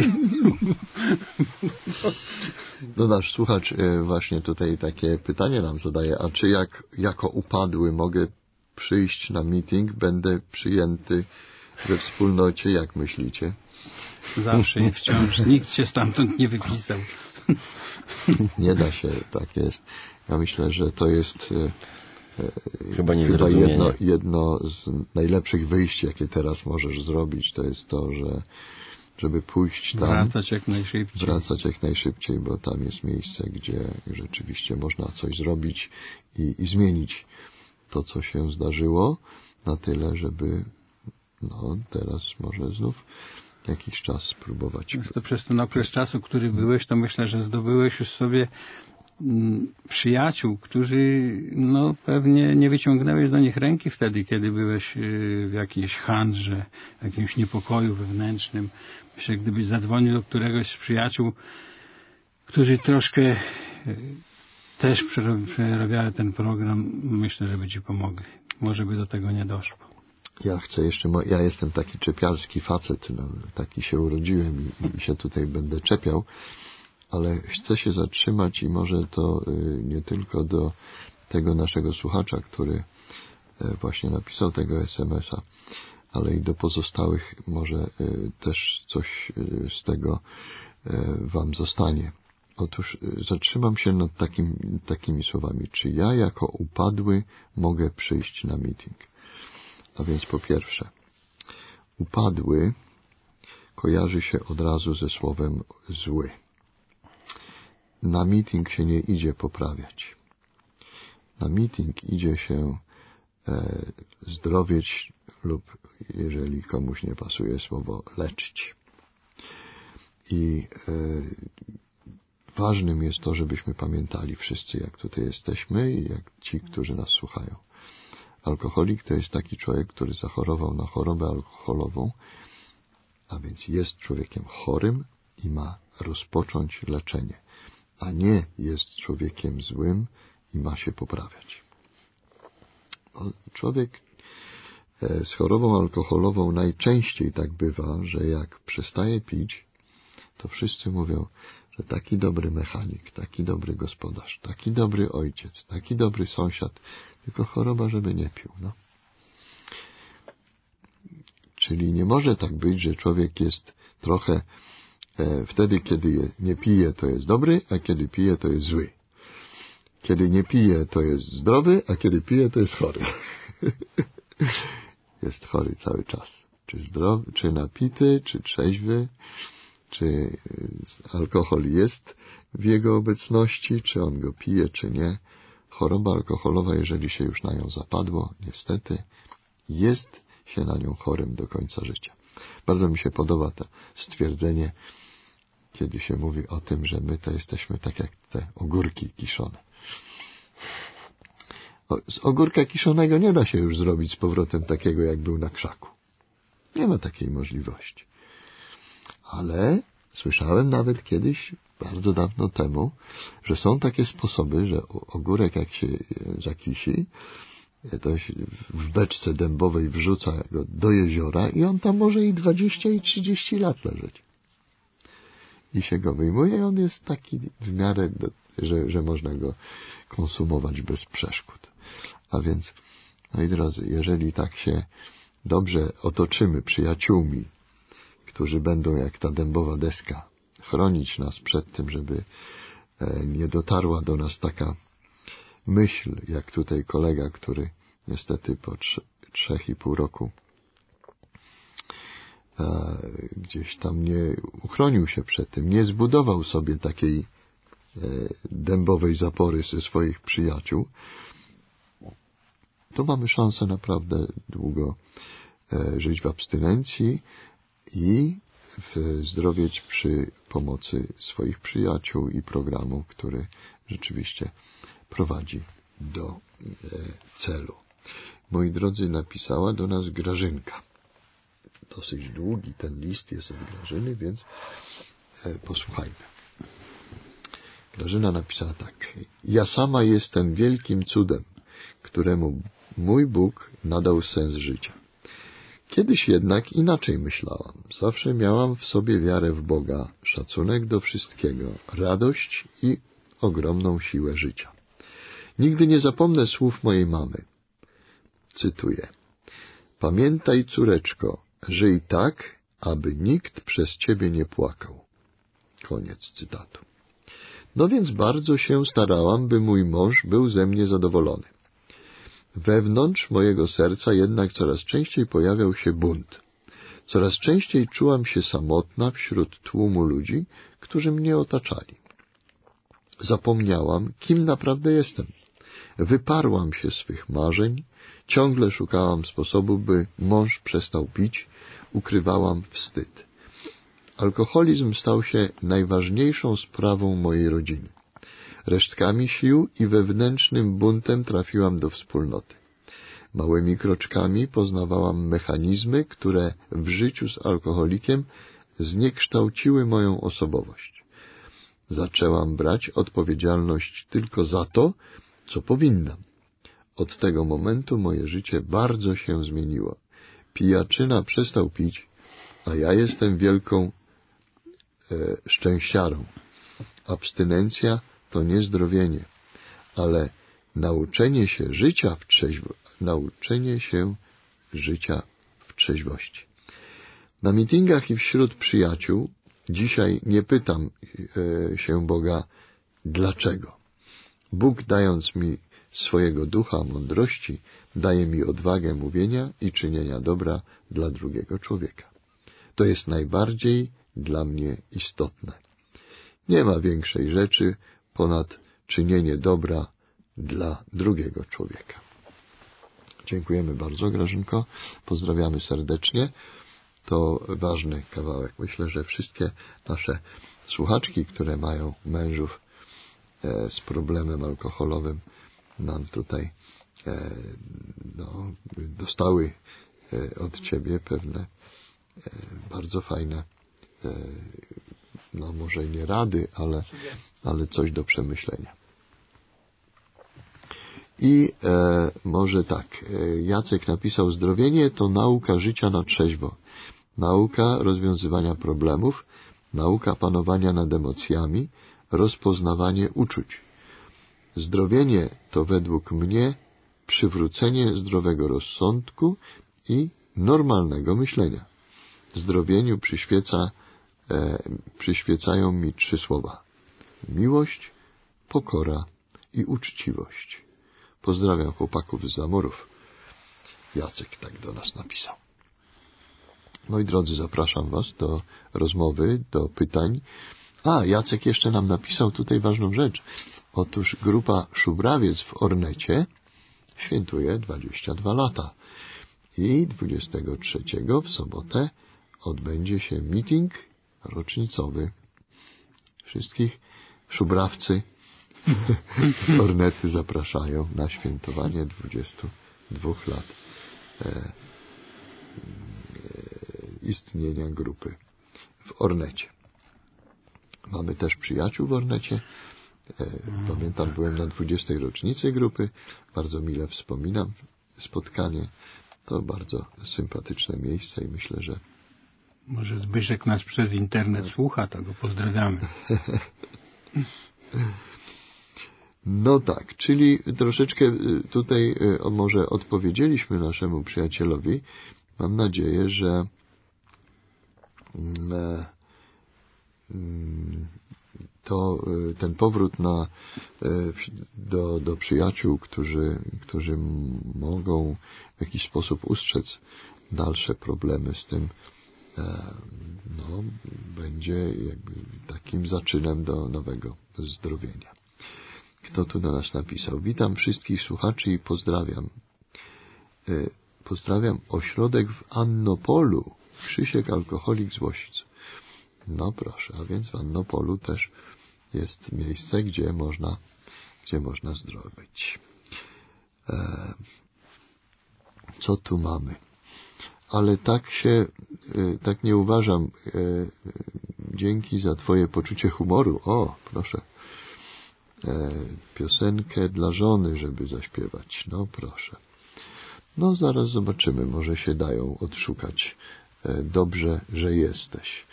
No nasz słuchacz właśnie tutaj takie pytanie nam zadaje, a czy jako upadły mogę przyjść na meeting, będę przyjęty we wspólnocie, jak myślicie? Zawsze i wciąż. Nikt się stamtąd nie wypisał. Nie da się, tak jest. Ja myślę, że to jest chyba jedno z najlepszych wyjść, jakie teraz możesz zrobić. To jest to, że żeby pójść tam. Wracać jak najszybciej, bo tam jest miejsce, gdzie rzeczywiście można coś zrobić i zmienić to, co się zdarzyło, na tyle, żeby teraz może znów jakiś czas spróbować. To przez ten okres czasu, który byłeś, to myślę, że zdobyłeś już sobie przyjaciół, którzy pewnie nie wyciągnęłeś do nich ręki wtedy, kiedy byłeś w jakiejś handrze, w jakimś niepokoju wewnętrznym. Myślę, gdybyś zadzwonił do któregoś z przyjaciół, którzy troszkę też przerabiały ten program, myślę, że by ci pomogli. Może by do tego nie doszło. Ja jestem taki czepialski facet, taki się urodziłem i się tutaj będę czepiał, ale chcę się zatrzymać i może to nie tylko do tego naszego słuchacza, który właśnie napisał tego SMS-a, ale i do pozostałych może też coś z tego wam zostanie. Otóż zatrzymam się nad takimi słowami. Czy ja jako upadły mogę przyjść na meeting? A więc po pierwsze, upadły kojarzy się od razu ze słowem zły. Na meeting się nie idzie poprawiać. Na meeting idzie się zdrowieć lub, jeżeli komuś nie pasuje słowo, leczyć. I ważnym jest to, żebyśmy pamiętali wszyscy, jak tutaj jesteśmy i jak ci, którzy nas słuchają. Alkoholik to jest taki człowiek, który zachorował na chorobę alkoholową, a więc jest człowiekiem chorym i ma rozpocząć leczenie, a nie jest człowiekiem złym i ma się poprawiać. Człowiek z chorobą alkoholową najczęściej tak bywa, że jak przestaje pić, to wszyscy mówią, że taki dobry mechanik, taki dobry gospodarz, taki dobry ojciec, taki dobry sąsiad, tylko choroba, żeby nie pił. Czyli nie może tak być, że człowiek jest trochę wtedy, kiedy nie pije, to jest dobry, a kiedy pije, to jest zły. Kiedy nie pije, to jest zdrowy, a kiedy pije, to jest chory. Jest chory cały czas. Czy zdrowy, czy napity, czy trzeźwy, czy alkohol jest w jego obecności, czy on go pije, czy nie. Choroba alkoholowa, jeżeli się już na nią zapadło, niestety, jest się na nią chorym do końca życia. Bardzo mi się podoba to stwierdzenie, kiedy się mówi o tym, że my to jesteśmy tak jak te ogórki kiszone. Z ogórka kiszonego nie da się już zrobić z powrotem takiego, jak był na krzaku. Nie ma takiej możliwości. Ale słyszałem nawet kiedyś, bardzo dawno temu, że są takie sposoby, że ogórek jak się zakisi, to się w beczce dębowej wrzuca go do jeziora i on tam może i 20 i 30 lat leżeć. I się go wyjmuje i on jest taki w miarę, że można go konsumować bez przeszkód. A więc, moi drodzy, jeżeli tak się dobrze otoczymy przyjaciółmi, którzy będą jak ta dębowa deska chronić nas przed tym, żeby nie dotarła do nas taka myśl, jak tutaj kolega, który niestety po 3,5 roku gdzieś tam nie uchronił się przed tym, nie zbudował sobie takiej dębowej zapory ze swoich przyjaciół, to mamy szansę naprawdę długo żyć w abstynencji i zdrowieć przy pomocy swoich przyjaciół i programu, który rzeczywiście prowadzi do celu. Moi drodzy, napisała do nas Grażynka. Dosyć długi ten list jest od Grażyny, więc posłuchajmy. Grażyna napisała tak. Ja sama jestem wielkim cudem, któremu mój Bóg nadał sens życia. Kiedyś jednak inaczej myślałam. Zawsze miałam w sobie wiarę w Boga, szacunek do wszystkiego, radość i ogromną siłę życia. Nigdy nie zapomnę słów mojej mamy. Cytuję. Pamiętaj, córeczko, żyj tak, aby nikt przez ciebie nie płakał. Koniec cytatu. No więc bardzo się starałam, by mój mąż był ze mnie zadowolony. Wewnątrz mojego serca jednak coraz częściej pojawiał się bunt. Coraz częściej czułam się samotna wśród tłumu ludzi, którzy mnie otaczali. Zapomniałam, kim naprawdę jestem. Wyparłam się swych marzeń, ciągle szukałam sposobu, by mąż przestał pić, ukrywałam wstyd. Alkoholizm stał się najważniejszą sprawą mojej rodziny. Resztkami sił i wewnętrznym buntem trafiłam do wspólnoty. Małymi kroczkami poznawałam mechanizmy, które w życiu z alkoholikiem zniekształciły moją osobowość. Zaczęłam brać odpowiedzialność tylko za to, co powinnam. Od tego momentu moje życie bardzo się zmieniło. Pijaczyna przestał pić, a ja jestem wielką szczęściarą. Abstynencja to nie zdrowienie, ale nauczenie się życia w trzeźwości. Na meetingach i wśród przyjaciół dzisiaj nie pytam się Boga dlaczego. Bóg, dając mi swojego ducha mądrości, daje mi odwagę mówienia i czynienia dobra dla drugiego człowieka. To jest najbardziej dla mnie istotne. Nie ma większej rzeczy ponad czynienie dobra dla drugiego człowieka. Dziękujemy bardzo, Grażynko. Pozdrawiamy serdecznie. To ważny kawałek. Myślę, że wszystkie nasze słuchaczki, które mają mężów z problemem alkoholowym, nam tutaj dostały od Ciebie pewne bardzo fajne, może nie rady, ale coś do przemyślenia. I może tak, Jacek napisał: zdrowienie to nauka życia na trzeźwo, nauka rozwiązywania problemów, nauka panowania nad emocjami, rozpoznawanie uczuć. Zdrowienie to według mnie przywrócenie zdrowego rozsądku i normalnego myślenia. Zdrowieniu przyświecają mi 3 słowa: miłość, pokora i uczciwość. Pozdrawiam chłopaków z Zamorów. Jacek tak do nas napisał. Moi drodzy, zapraszam Was do rozmowy, do pytań. Jacek jeszcze nam napisał tutaj ważną rzecz. Otóż grupa Szubrawiec w Ornecie świętuje 22 lata. I 23 w sobotę odbędzie się meeting rocznicowy. Wszystkich szubrawcy z Ornety zapraszają na świętowanie 22 lat istnienia grupy w Ornecie. Mamy też przyjaciół w Ornecie. Pamiętam, byłem na 20. rocznicy grupy. Bardzo mile wspominam spotkanie. To bardzo sympatyczne miejsce i myślę, że... Może Zbyszek nas przez internet słucha, to go pozdrawiamy. No tak, czyli troszeczkę tutaj może odpowiedzieliśmy naszemu przyjacielowi. Mam nadzieję, że ten powrót do przyjaciół, którzy mogą w jakiś sposób ustrzec dalsze problemy z tym, będzie jakby takim zaczynem do nowego zdrowienia. Kto tu do nas napisał? Witam wszystkich słuchaczy i pozdrawiam. Pozdrawiam ośrodek w Annopolu. Krzysiek, alkoholik z Łosic. No proszę, a więc w Annopolu też jest miejsce, gdzie można zdrowieć. Co tu mamy? Ale tak nie uważam. Dzięki za Twoje poczucie humoru. O, proszę. Piosenkę dla żony, żeby zaśpiewać. No proszę. No zaraz zobaczymy, może się dają odszukać. Dobrze, że jesteś.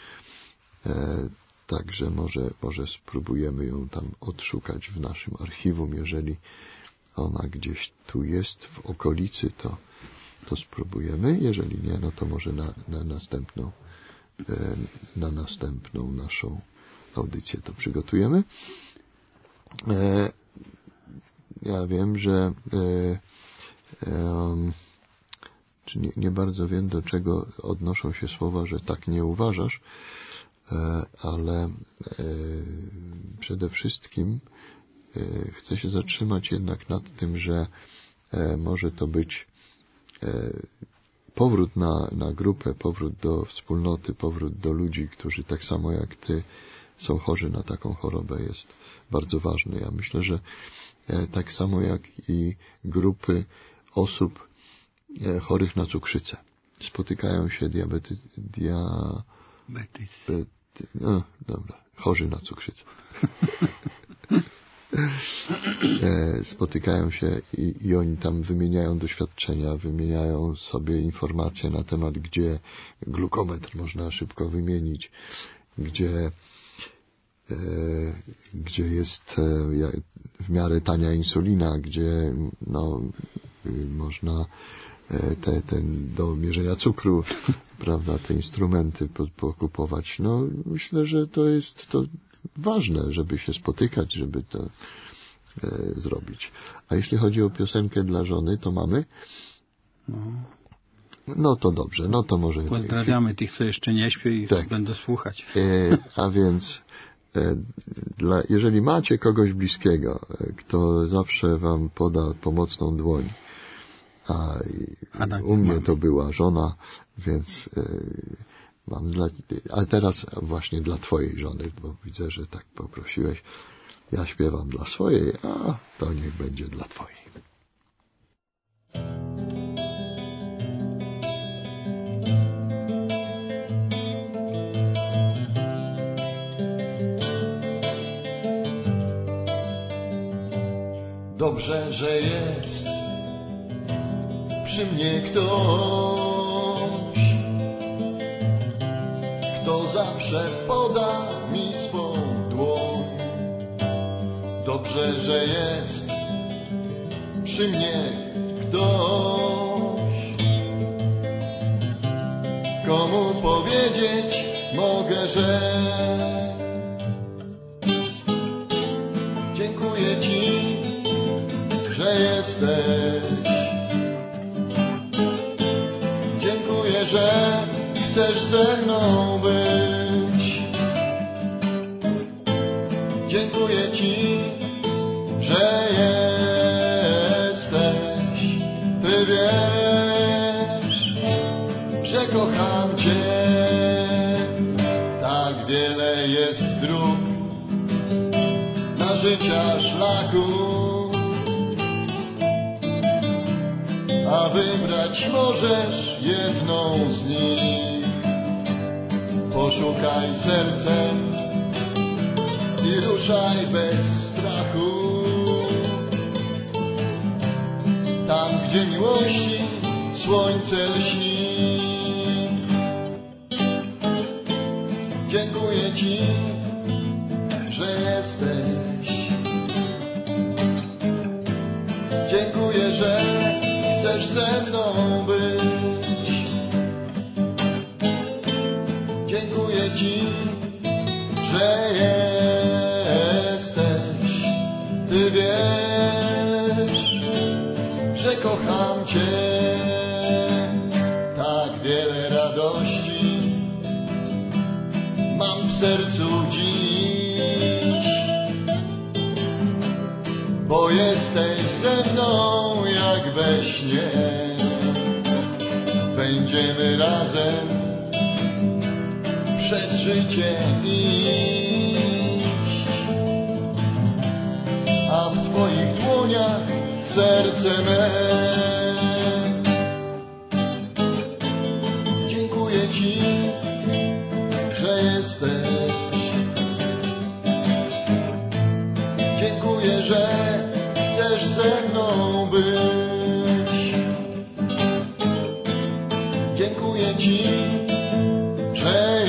Także może spróbujemy ją tam odszukać w naszym archiwum. Jeżeli ona gdzieś tu jest w okolicy, to spróbujemy. Jeżeli nie, no to może na następną naszą audycję to przygotujemy. Ja wiem, że czy nie bardzo wiem, do czego odnoszą się słowa, że tak nie uważasz, ale przede wszystkim chcę się zatrzymać jednak nad tym, że może to być powrót na grupę, powrót do wspólnoty, powrót do ludzi, którzy tak samo jak ty są chorzy na taką chorobę, jest bardzo ważny. Ja myślę, że tak samo jak i grupy osób chorych na cukrzycę. Spotykają się chorzy na cukrzycę. Spotykają się i oni tam wymieniają doświadczenia, wymieniają sobie informacje na temat, gdzie glukometr można szybko wymienić, gdzie jest w miarę tania insulina, gdzie można do mierzenia cukru, prawda, te instrumenty pokupować. Myślę, że to jest ważne, żeby się spotykać, żeby to zrobić. A jeśli chodzi o piosenkę dla żony, to mamy? No to dobrze, no to może... Pozdrawiamy tych, co jeszcze nie śpią i tak. Będą słuchać. A więc jeżeli macie kogoś bliskiego, kto zawsze wam poda pomocną dłoń, u mnie to była żona, więc ale teraz właśnie dla twojej żony, bo widzę, że tak poprosiłeś. Ja śpiewam dla swojej, a to niech będzie dla twojej. Dobrze, że jest przy mnie ktoś, kto zawsze poda mi swą dłoń. Dobrze, że jest przy mnie ktoś, komu powiedzieć mogę, że dziękuję Ci, że jesteś. Dziękuję, że chcesz ze mną być. Dziękuję Ci, że jesteś. Ty wiesz, że kocham Cię. Tak wiele jest dróg na życia szlaku, a wybrać możesz jedną z nich. Poszukaj sercem i ruszaj bez strachu. Tam, gdzie miłości słońce lśni. Dziękuję Ci, że jesteś. Dziękuję, że chcesz ze mną być. Dziękuję Ci, że jesteś. Ty wiesz, że kocham Cię. Tak wiele radości mam w sercu dziś, bo jesteś ze mną jak we śnie. Będziemy razem przez życie iść, a w Twoich dłoniach serce me. Dziękuję Ci, że jesteś. Dziękuję, że chcesz ze mną być. Dziękuję Ci, że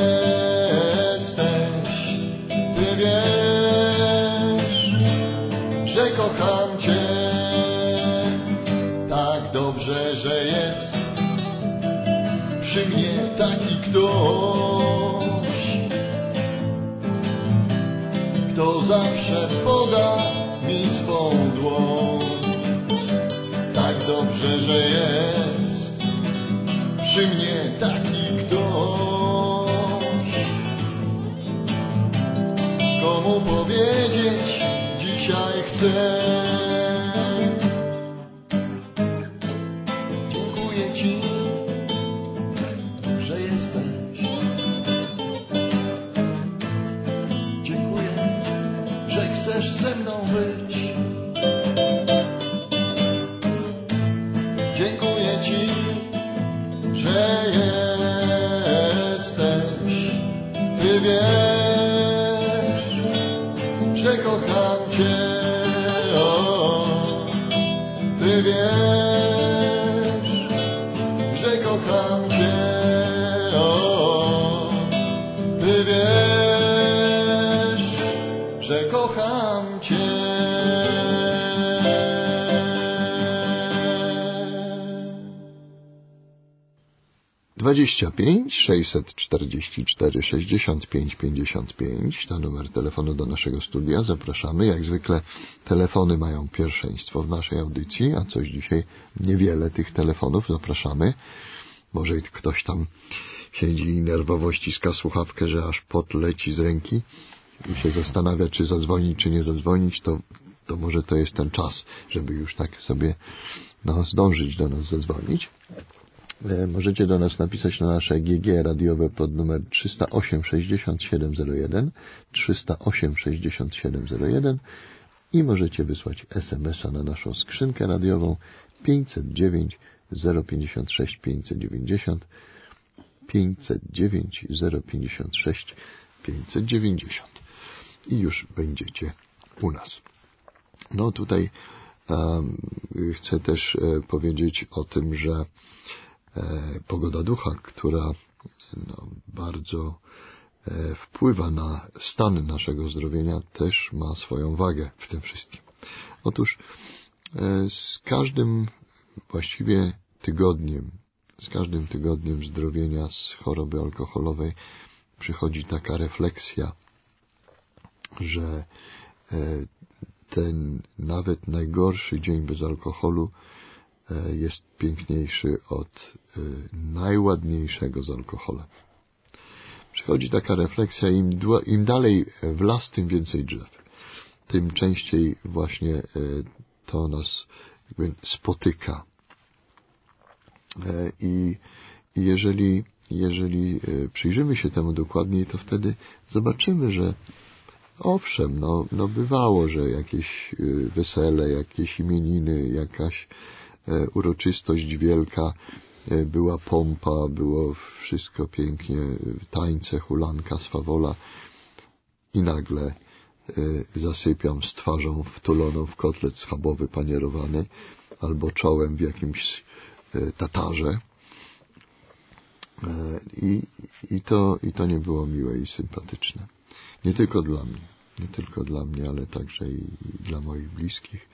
jesteś. Ty wiesz, że kocham Cię. Tak dobrze, że jest przy mnie taki ktoś, kto zawsze poda mi swą dłoń. Tak dobrze, że jest przy mnie taki ktoś. Komu powiedzieć dzisiaj chcę? Dziękuję Ci, że jesteś. Dziękuję, że chcesz ze mną być. Dziękuję Ci, że jesteś. Ty wiesz, że kocham Cię. O, Ty wiesz, że kocham Cię. O, Ty wiesz, że kocham Cię. 25 644 65 55 to numer telefonu do naszego studia. Zapraszamy. Jak zwykle telefony mają pierwszeństwo w naszej audycji, a coś dzisiaj niewiele tych telefonów. Zapraszamy. Może ktoś tam siedzi i nerwowo ściska słuchawkę, że aż pot leci z ręki i się zastanawia, czy zadzwonić, czy nie zadzwonić, to może to jest ten czas, żeby już tak sobie zdążyć do nas zadzwonić. Możecie do nas napisać na nasze GG radiowe pod numer 308 6701 308 6701 i możecie wysłać SMS-a na naszą skrzynkę radiową 509 056 590 509 056 590 i już będziecie u nas. No tutaj chcę też powiedzieć o tym, że pogoda ducha, która bardzo wpływa na stan naszego zdrowienia, też ma swoją wagę w tym wszystkim. Otóż z każdym właściwie tygodniem, zdrowienia z choroby alkoholowej przychodzi taka refleksja, że ten nawet najgorszy dzień bez alkoholu jest piękniejszy od najładniejszego z alkoholem. Przychodzi taka refleksja, im dalej w las, tym więcej drzew. Tym częściej właśnie to nas spotyka. I jeżeli przyjrzymy się temu dokładniej, to wtedy zobaczymy, że owszem, bywało, że jakieś wesele, jakieś imieniny, jakaś uroczystość wielka, była pompa, było wszystko pięknie, tańce, hulanka, swawola i nagle zasypiam z twarzą wtuloną w kotlet schabowy panierowany albo czołem w jakimś tatarze i to nie było miłe i sympatyczne. Nie tylko dla mnie, ale także i dla moich bliskich.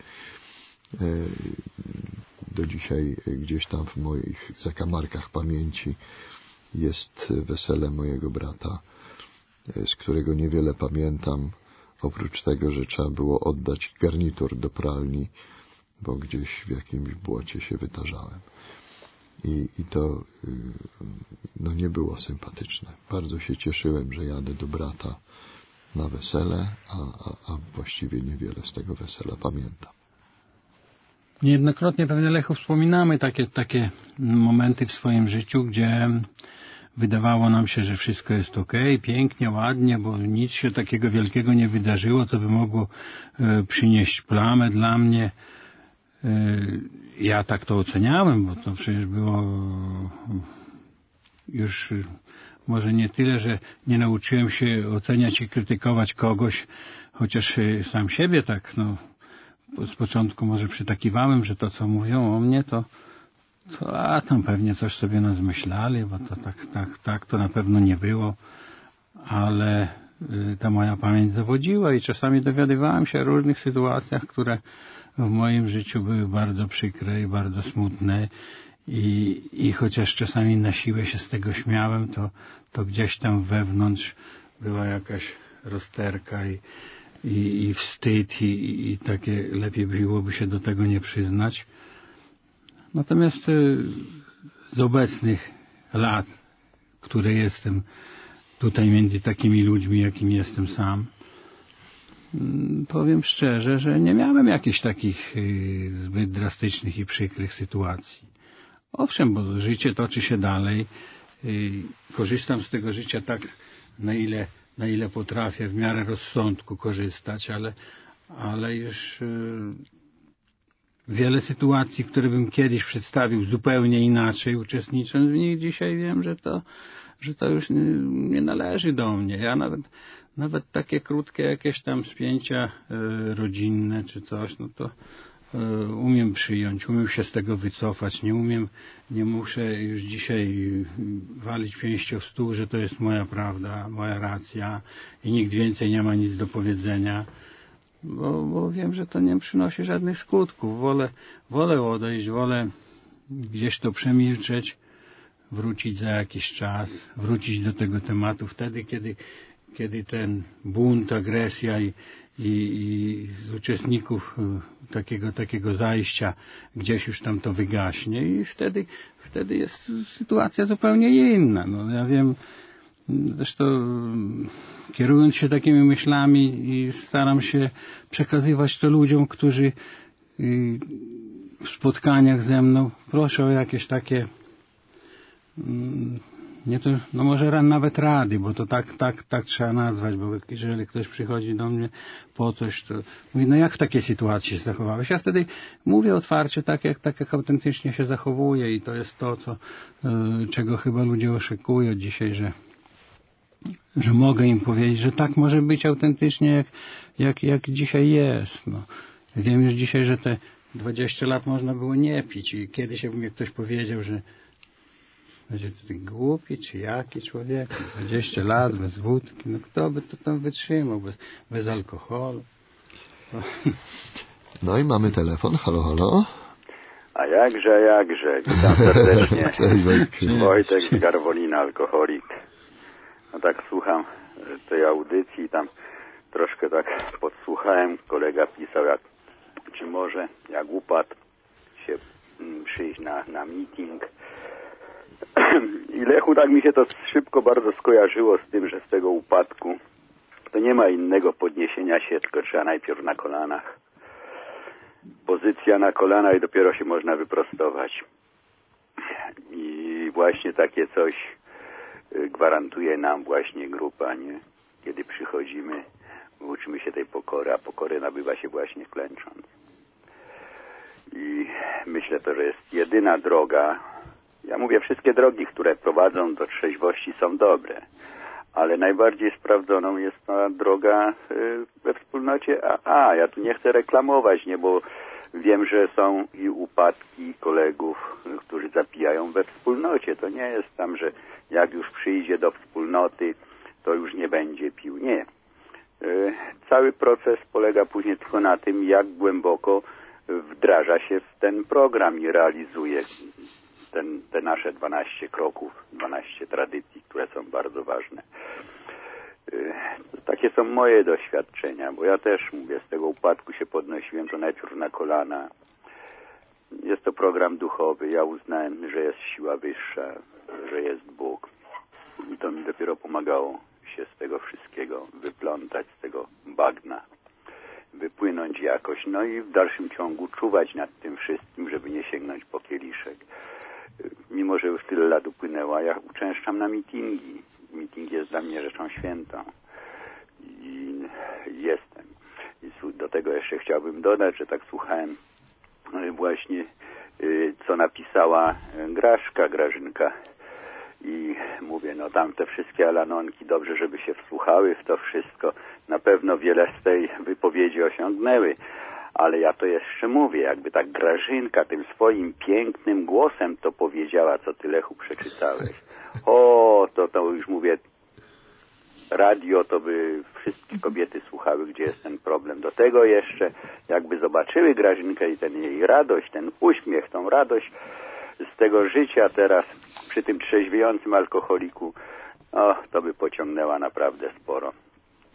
Do dzisiaj gdzieś tam w moich zakamarkach pamięci jest wesele mojego brata, z którego niewiele pamiętam, oprócz tego, że trzeba było oddać garnitur do pralni, bo gdzieś w jakimś błocie się wytarzałem. I to nie było sympatyczne. Bardzo się cieszyłem, że jadę do brata na wesele, a właściwie niewiele z tego wesela pamiętam. Niejednokrotnie pewnie, Lechu, wspominamy takie momenty w swoim życiu, gdzie wydawało nam się, że wszystko jest okej, pięknie, ładnie, bo nic się takiego wielkiego nie wydarzyło, co by mogło przynieść plamę dla mnie. Ja tak to oceniałem, bo to przecież było już może nie tyle, że nie nauczyłem się oceniać i krytykować kogoś, chociaż sam siebie tak, z początku może przytakiwałem, że to, co mówią o mnie, to tam pewnie coś sobie nazmyślali, bo to tak to na pewno nie było, ale ta moja pamięć zawodziła i czasami dowiadywałem się o różnych sytuacjach, które w moim życiu były bardzo przykre i bardzo smutne i chociaż czasami na siłę się z tego śmiałem, to gdzieś tam wewnątrz była jakaś rozterka i wstyd i takie lepiej byłoby się do tego nie przyznać. Natomiast z obecnych lat, które jestem tutaj między takimi ludźmi, jakim jestem sam, powiem szczerze, że nie miałem jakichś takich zbyt drastycznych i przykrych sytuacji. Owszem, bo życie toczy się dalej. Korzystam z tego życia tak, na ile potrafię, w miarę rozsądku korzystać, ale już wiele sytuacji, które bym kiedyś przedstawił zupełnie inaczej, uczestnicząc w nich, dzisiaj wiem, że to już nie należy do mnie. Ja nawet takie krótkie jakieś tam spięcia rodzinne czy coś, no to umiem przyjąć, umiem się z tego wycofać, nie muszę już dzisiaj walić pięścią w stół, że to jest moja prawda, moja racja i nikt więcej nie ma nic do powiedzenia, bo wiem, że to nie przynosi żadnych skutków. Wolę odejść, wolę gdzieś to przemilczeć, wrócić za jakiś czas, wrócić do tego tematu wtedy, kiedy ten bunt, agresja i z uczestników takiego zajścia gdzieś już tam to wygaśnie i wtedy jest sytuacja zupełnie inna. No, ja wiem, zresztą kierując się takimi myślami i staram się przekazywać to ludziom, którzy w spotkaniach ze mną proszę o jakieś takie nie to, no może nawet rady, bo to tak trzeba nazwać, bo jeżeli ktoś przychodzi do mnie po coś, to mówi, no jak w takiej sytuacji się zachowałeś? Ja wtedy mówię otwarcie, tak jak autentycznie się zachowuję i to jest to, czego chyba ludzie oczekują dzisiaj, że mogę im powiedzieć, że tak może być autentycznie, jak dzisiaj jest. No. Wiem już dzisiaj, że te 20 lat można było nie pić i kiedyś jakby mi ktoś powiedział, że będzie ty głupi, czy jaki człowiek, 20 lat bez wódki, no kto by to tam wytrzymał, bez alkoholu. No i mamy telefon, halo. A jakże, witam serdecznie. Cześć, Wojtek z Garwolina, alkoholik. No tak słucham tej audycji, tam troszkę tak podsłuchałem, kolega pisał, czy może jak upadł się przyjść na meeting. I Lechu, tak mi się to szybko bardzo skojarzyło z tym, że z tego upadku to nie ma innego podniesienia się, tylko trzeba najpierw na kolanach. Pozycja na kolana i dopiero się można wyprostować. I właśnie takie coś gwarantuje nam właśnie grupa, nie? Kiedy przychodzimy, uczymy się tej pokory, a pokory nabywa się właśnie klęcząc. I myślę to, że jest jedyna droga. Ja mówię, wszystkie drogi, które prowadzą do trzeźwości są dobre, ale najbardziej sprawdzoną jest ta droga we wspólnocie AA. Ja tu nie chcę reklamować, nie, bo wiem, że są i upadki kolegów, którzy zapijają we wspólnocie. To nie jest tam, że jak już przyjdzie do wspólnoty, to już nie będzie pił. Nie. Cały proces polega później tylko na tym, jak głęboko wdraża się w ten program i realizuje te nasze 12 kroków, 12 tradycji, które są bardzo ważne. Takie są moje doświadczenia, bo ja też, mówię, z tego upadku się podnosiłem, to najpierw na kolana. Jest to program duchowy. Ja uznałem, że jest siła wyższa, że jest Bóg. I to mi dopiero pomagało się z tego wszystkiego wyplątać, z tego bagna, wypłynąć jakoś. No i w dalszym ciągu czuwać nad tym wszystkim, żeby nie sięgnąć po kieliszek. Mimo że już tyle lat upłynęło, ja uczęszczam na mitingi. Miting jest dla mnie rzeczą świętą. I jestem. I do tego jeszcze chciałbym dodać, że tak słuchałem właśnie, co napisała Grażynka. I mówię, no tam te wszystkie alanonki, dobrze, żeby się wsłuchały w to wszystko. Na pewno wiele z tej wypowiedzi osiągnęły. Ale ja to jeszcze mówię, jakby tak Grażynka tym swoim pięknym głosem to powiedziała, co ty, Lechu, przeczytałeś. O, to już mówię, radio to by wszystkie kobiety słuchały, gdzie jest ten problem. Do tego jeszcze, jakby zobaczyły Grażynkę i ten jej radość, ten uśmiech, tą radość z tego życia teraz przy tym trzeźwiejącym alkoholiku, to by pociągnęła naprawdę sporo.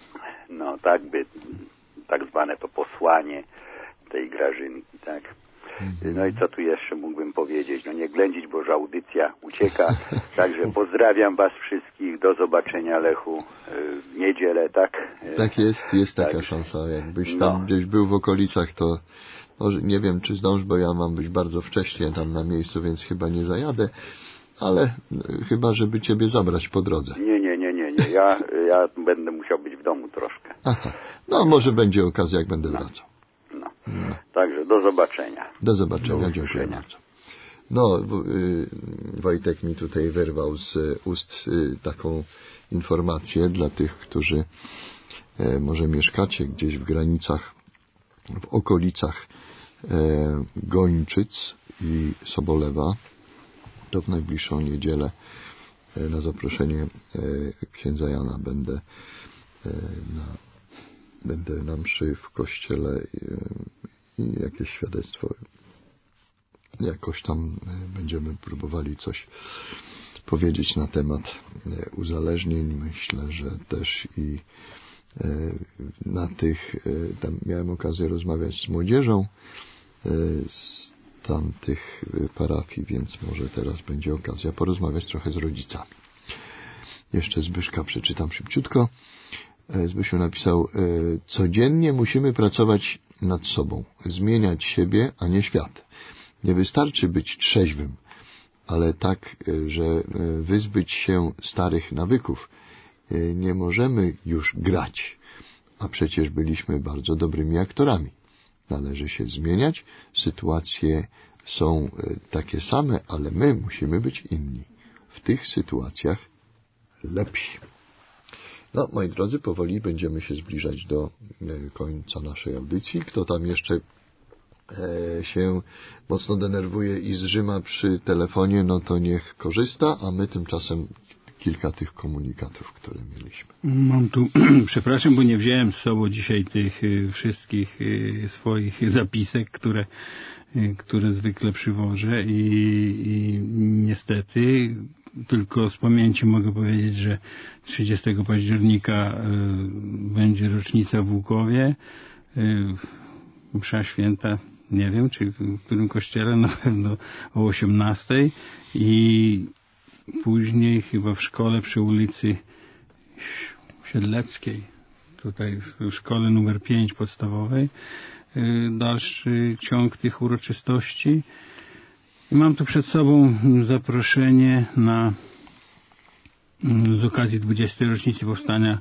No tak zwane to posłanie tej Grażynki, tak. No i co tu jeszcze mógłbym powiedzieć? No nie ględzić, bo że audycja ucieka. Także pozdrawiam was wszystkich. Do zobaczenia, Lechu, w niedzielę, tak? Tak jest taka szansa. Jakbyś tam gdzieś był w okolicach, to może, nie wiem, czy zdąż, bo ja mam być bardzo wcześnie tam na miejscu, więc chyba nie zajadę, ale chyba, żeby ciebie zabrać po drodze. Nie. Ja będę musiał być w domu troszkę. Aha. No, może będzie okazja, jak będę wracał. No. Także do zobaczenia. Do zobaczenia, dziękuję bardzo. No, Wojtek mi tutaj wyrwał z ust taką informację dla tych, którzy może mieszkacie gdzieś w granicach, w okolicach Gończyc i Sobolewa. To w najbliższą niedzielę na zaproszenie księdza Jana będę na mszy w kościele i jakieś świadectwo. Jakoś tam będziemy próbowali coś powiedzieć na temat uzależnień. Myślę, że też i na tych, tam miałem okazję rozmawiać z młodzieżą z tamtych parafii, więc może teraz będzie okazja porozmawiać trochę z rodzicami. Jeszcze Zbyszka przeczytam szybciutko. Zbysiu napisał: codziennie musimy pracować nad sobą, zmieniać siebie, a nie świat. Nie wystarczy być trzeźwym, ale tak, że wyzbyć się starych nawyków. Nie możemy już grać, a przecież byliśmy bardzo dobrymi aktorami. Należy się zmieniać, sytuacje są takie same, ale my musimy być inni. W tych sytuacjach lepsi. No, moi drodzy, powoli będziemy się zbliżać do końca naszej audycji. Kto tam jeszcze się mocno denerwuje i zżyma przy telefonie, no to niech korzysta, a my tymczasem kilka tych komunikatów, które mieliśmy. Mam tu, przepraszam, bo nie wziąłem z sobą dzisiaj tych wszystkich swoich zapisek, które zwykle przywożę i niestety tylko z pamięci mogę powiedzieć, że 30 października będzie rocznica w Łukowie, msza święta, nie wiem, czy w którym kościele, na pewno o 18 i później chyba w szkole przy ulicy Siedleckiej, tutaj w szkole numer 5 podstawowej, dalszy ciąg tych uroczystości. I mam tu przed sobą zaproszenie z okazji 20. rocznicy powstania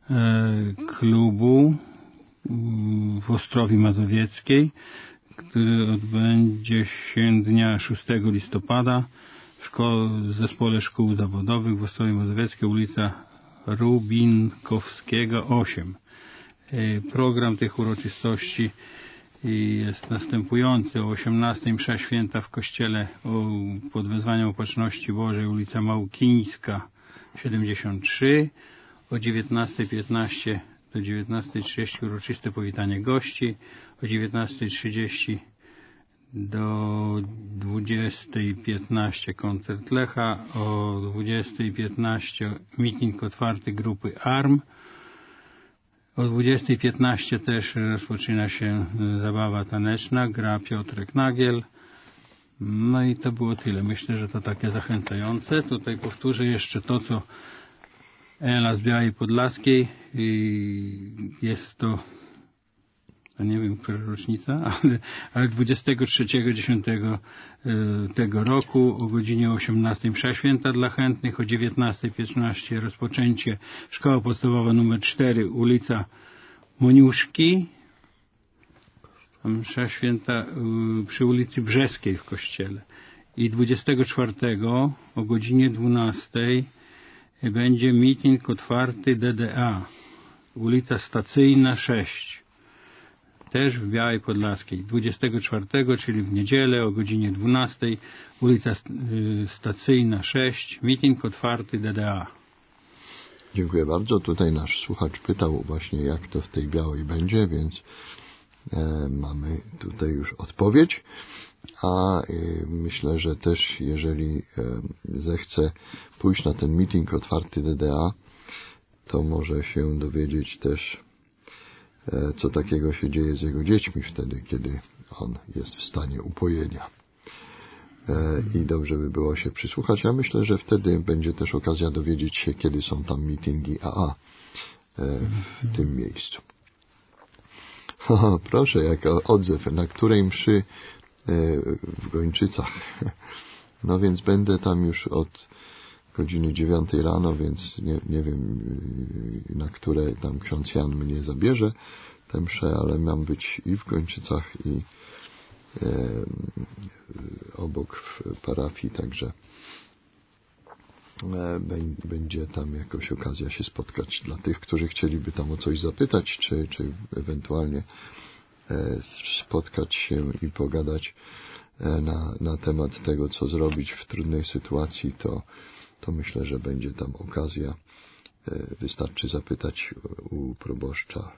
klubu w Ostrowi Mazowieckiej, który odbędzie się dnia 6 listopada w Zespole Szkół Zawodowych w Ostrowie Mazowieckiej, ulica Rubinkowskiego 8. Program tych uroczystości jest następujący. O 18 msza święta w kościele pod wezwaniem Opatrzności Bożej, ulica Małkińska 73. O 19:15 do 19:30 uroczyste powitanie gości. O 19:30 do 20:15 koncert Lecha. O 20:15 meeting otwarty grupy ARM. O 20:15 też rozpoczyna się zabawa taneczna, gra Piotrek Nagiel. No i to było tyle. Myślę, że to takie zachęcające. Tutaj powtórzę jeszcze to, co Ela z Białej Podlaskiej. Jest to, nie wiem, która rocznica, ale 23.10 tego roku o godzinie 18 msza święta dla chętnych, o 19:15 rozpoczęcie szkoła podstawowa nr 4, ulica Moniuszki, msza święta przy ulicy Brzeskiej w kościele. I 24 o godzinie 12 będzie meeting otwarty DDA, ulica Stacyjna 6. Też w Białej Podlaskiej. 24, czyli w niedzielę o godzinie 12, ulica Stacyjna 6, meeting otwarty DDA. Dziękuję bardzo. Tutaj nasz słuchacz pytał właśnie, jak to w tej Białej będzie, więc mamy tutaj już odpowiedź. A myślę, że też jeżeli zechce pójść na ten meeting otwarty DDA, to może się dowiedzieć też, co takiego się dzieje z jego dziećmi wtedy, kiedy on jest w stanie upojenia. I dobrze by było się przysłuchać. Ja myślę, że wtedy będzie też okazja dowiedzieć się, kiedy są tam meetingi AA w tym miejscu. Proszę, jak odzew, na której mszy w Gończycach. No więc będę tam już od godziny 9 rano, więc nie wiem, na które tam ksiądz Jan mnie zabierze tę mszę, ale mam być i w Gończycach, i obok w parafii, także będzie tam jakoś okazja się spotkać dla tych, którzy chcieliby tam o coś zapytać, czy ewentualnie spotkać się i pogadać na temat tego, co zrobić w trudnej sytuacji, to myślę, że będzie tam okazja. Wystarczy zapytać u proboszcza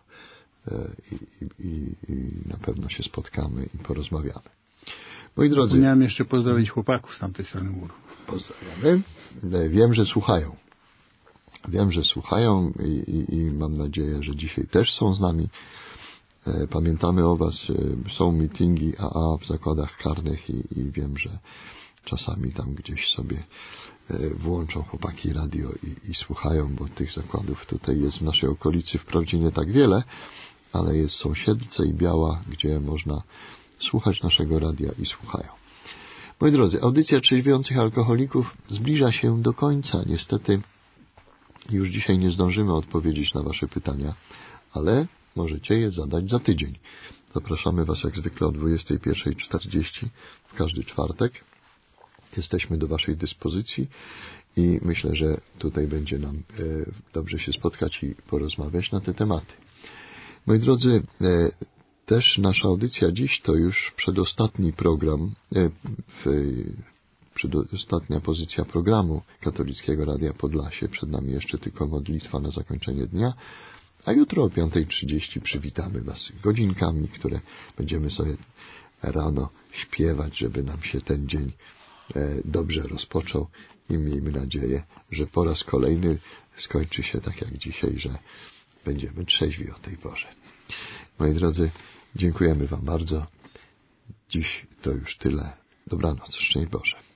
i na pewno się spotkamy i porozmawiamy. Moi drodzy, zapomniałem jeszcze pozdrowić chłopaków z tamtej strony muru. Pozdrawiamy. Wiem, że słuchają. Wiem, że słuchają i mam nadzieję, że dzisiaj też są z nami. Pamiętamy o was. Są meetingi AA w zakładach karnych i wiem, że czasami tam gdzieś sobie włączą chłopaki radio i słuchają, bo tych zakładów tutaj jest w naszej okolicy wprawdzie nie tak wiele, ale jest Sąsiedlce i Biała, gdzie można słuchać naszego radia i słuchają. Moi drodzy, audycja Trzeźwiących Alkoholików zbliża się do końca. Niestety już dzisiaj nie zdążymy odpowiedzieć na wasze pytania, ale możecie je zadać za tydzień. Zapraszamy was jak zwykle o 21:40 w każdy czwartek. Jesteśmy do waszej dyspozycji i myślę, że tutaj będzie nam dobrze się spotkać i porozmawiać na te tematy. Moi drodzy, też nasza audycja dziś to już przedostatni program, przedostatnia pozycja programu Katolickiego Radia Podlasie. Przed nami jeszcze tylko modlitwa na zakończenie dnia, a jutro o 5:30 przywitamy was godzinkami, które będziemy sobie rano śpiewać, żeby nam się ten dzień dobrze rozpoczął i miejmy nadzieję, że po raz kolejny skończy się tak jak dzisiaj, że będziemy trzeźwi o tej porze. Moi drodzy, dziękujemy wam bardzo. Dziś to już tyle. Dobranoc. Szczęść Boże.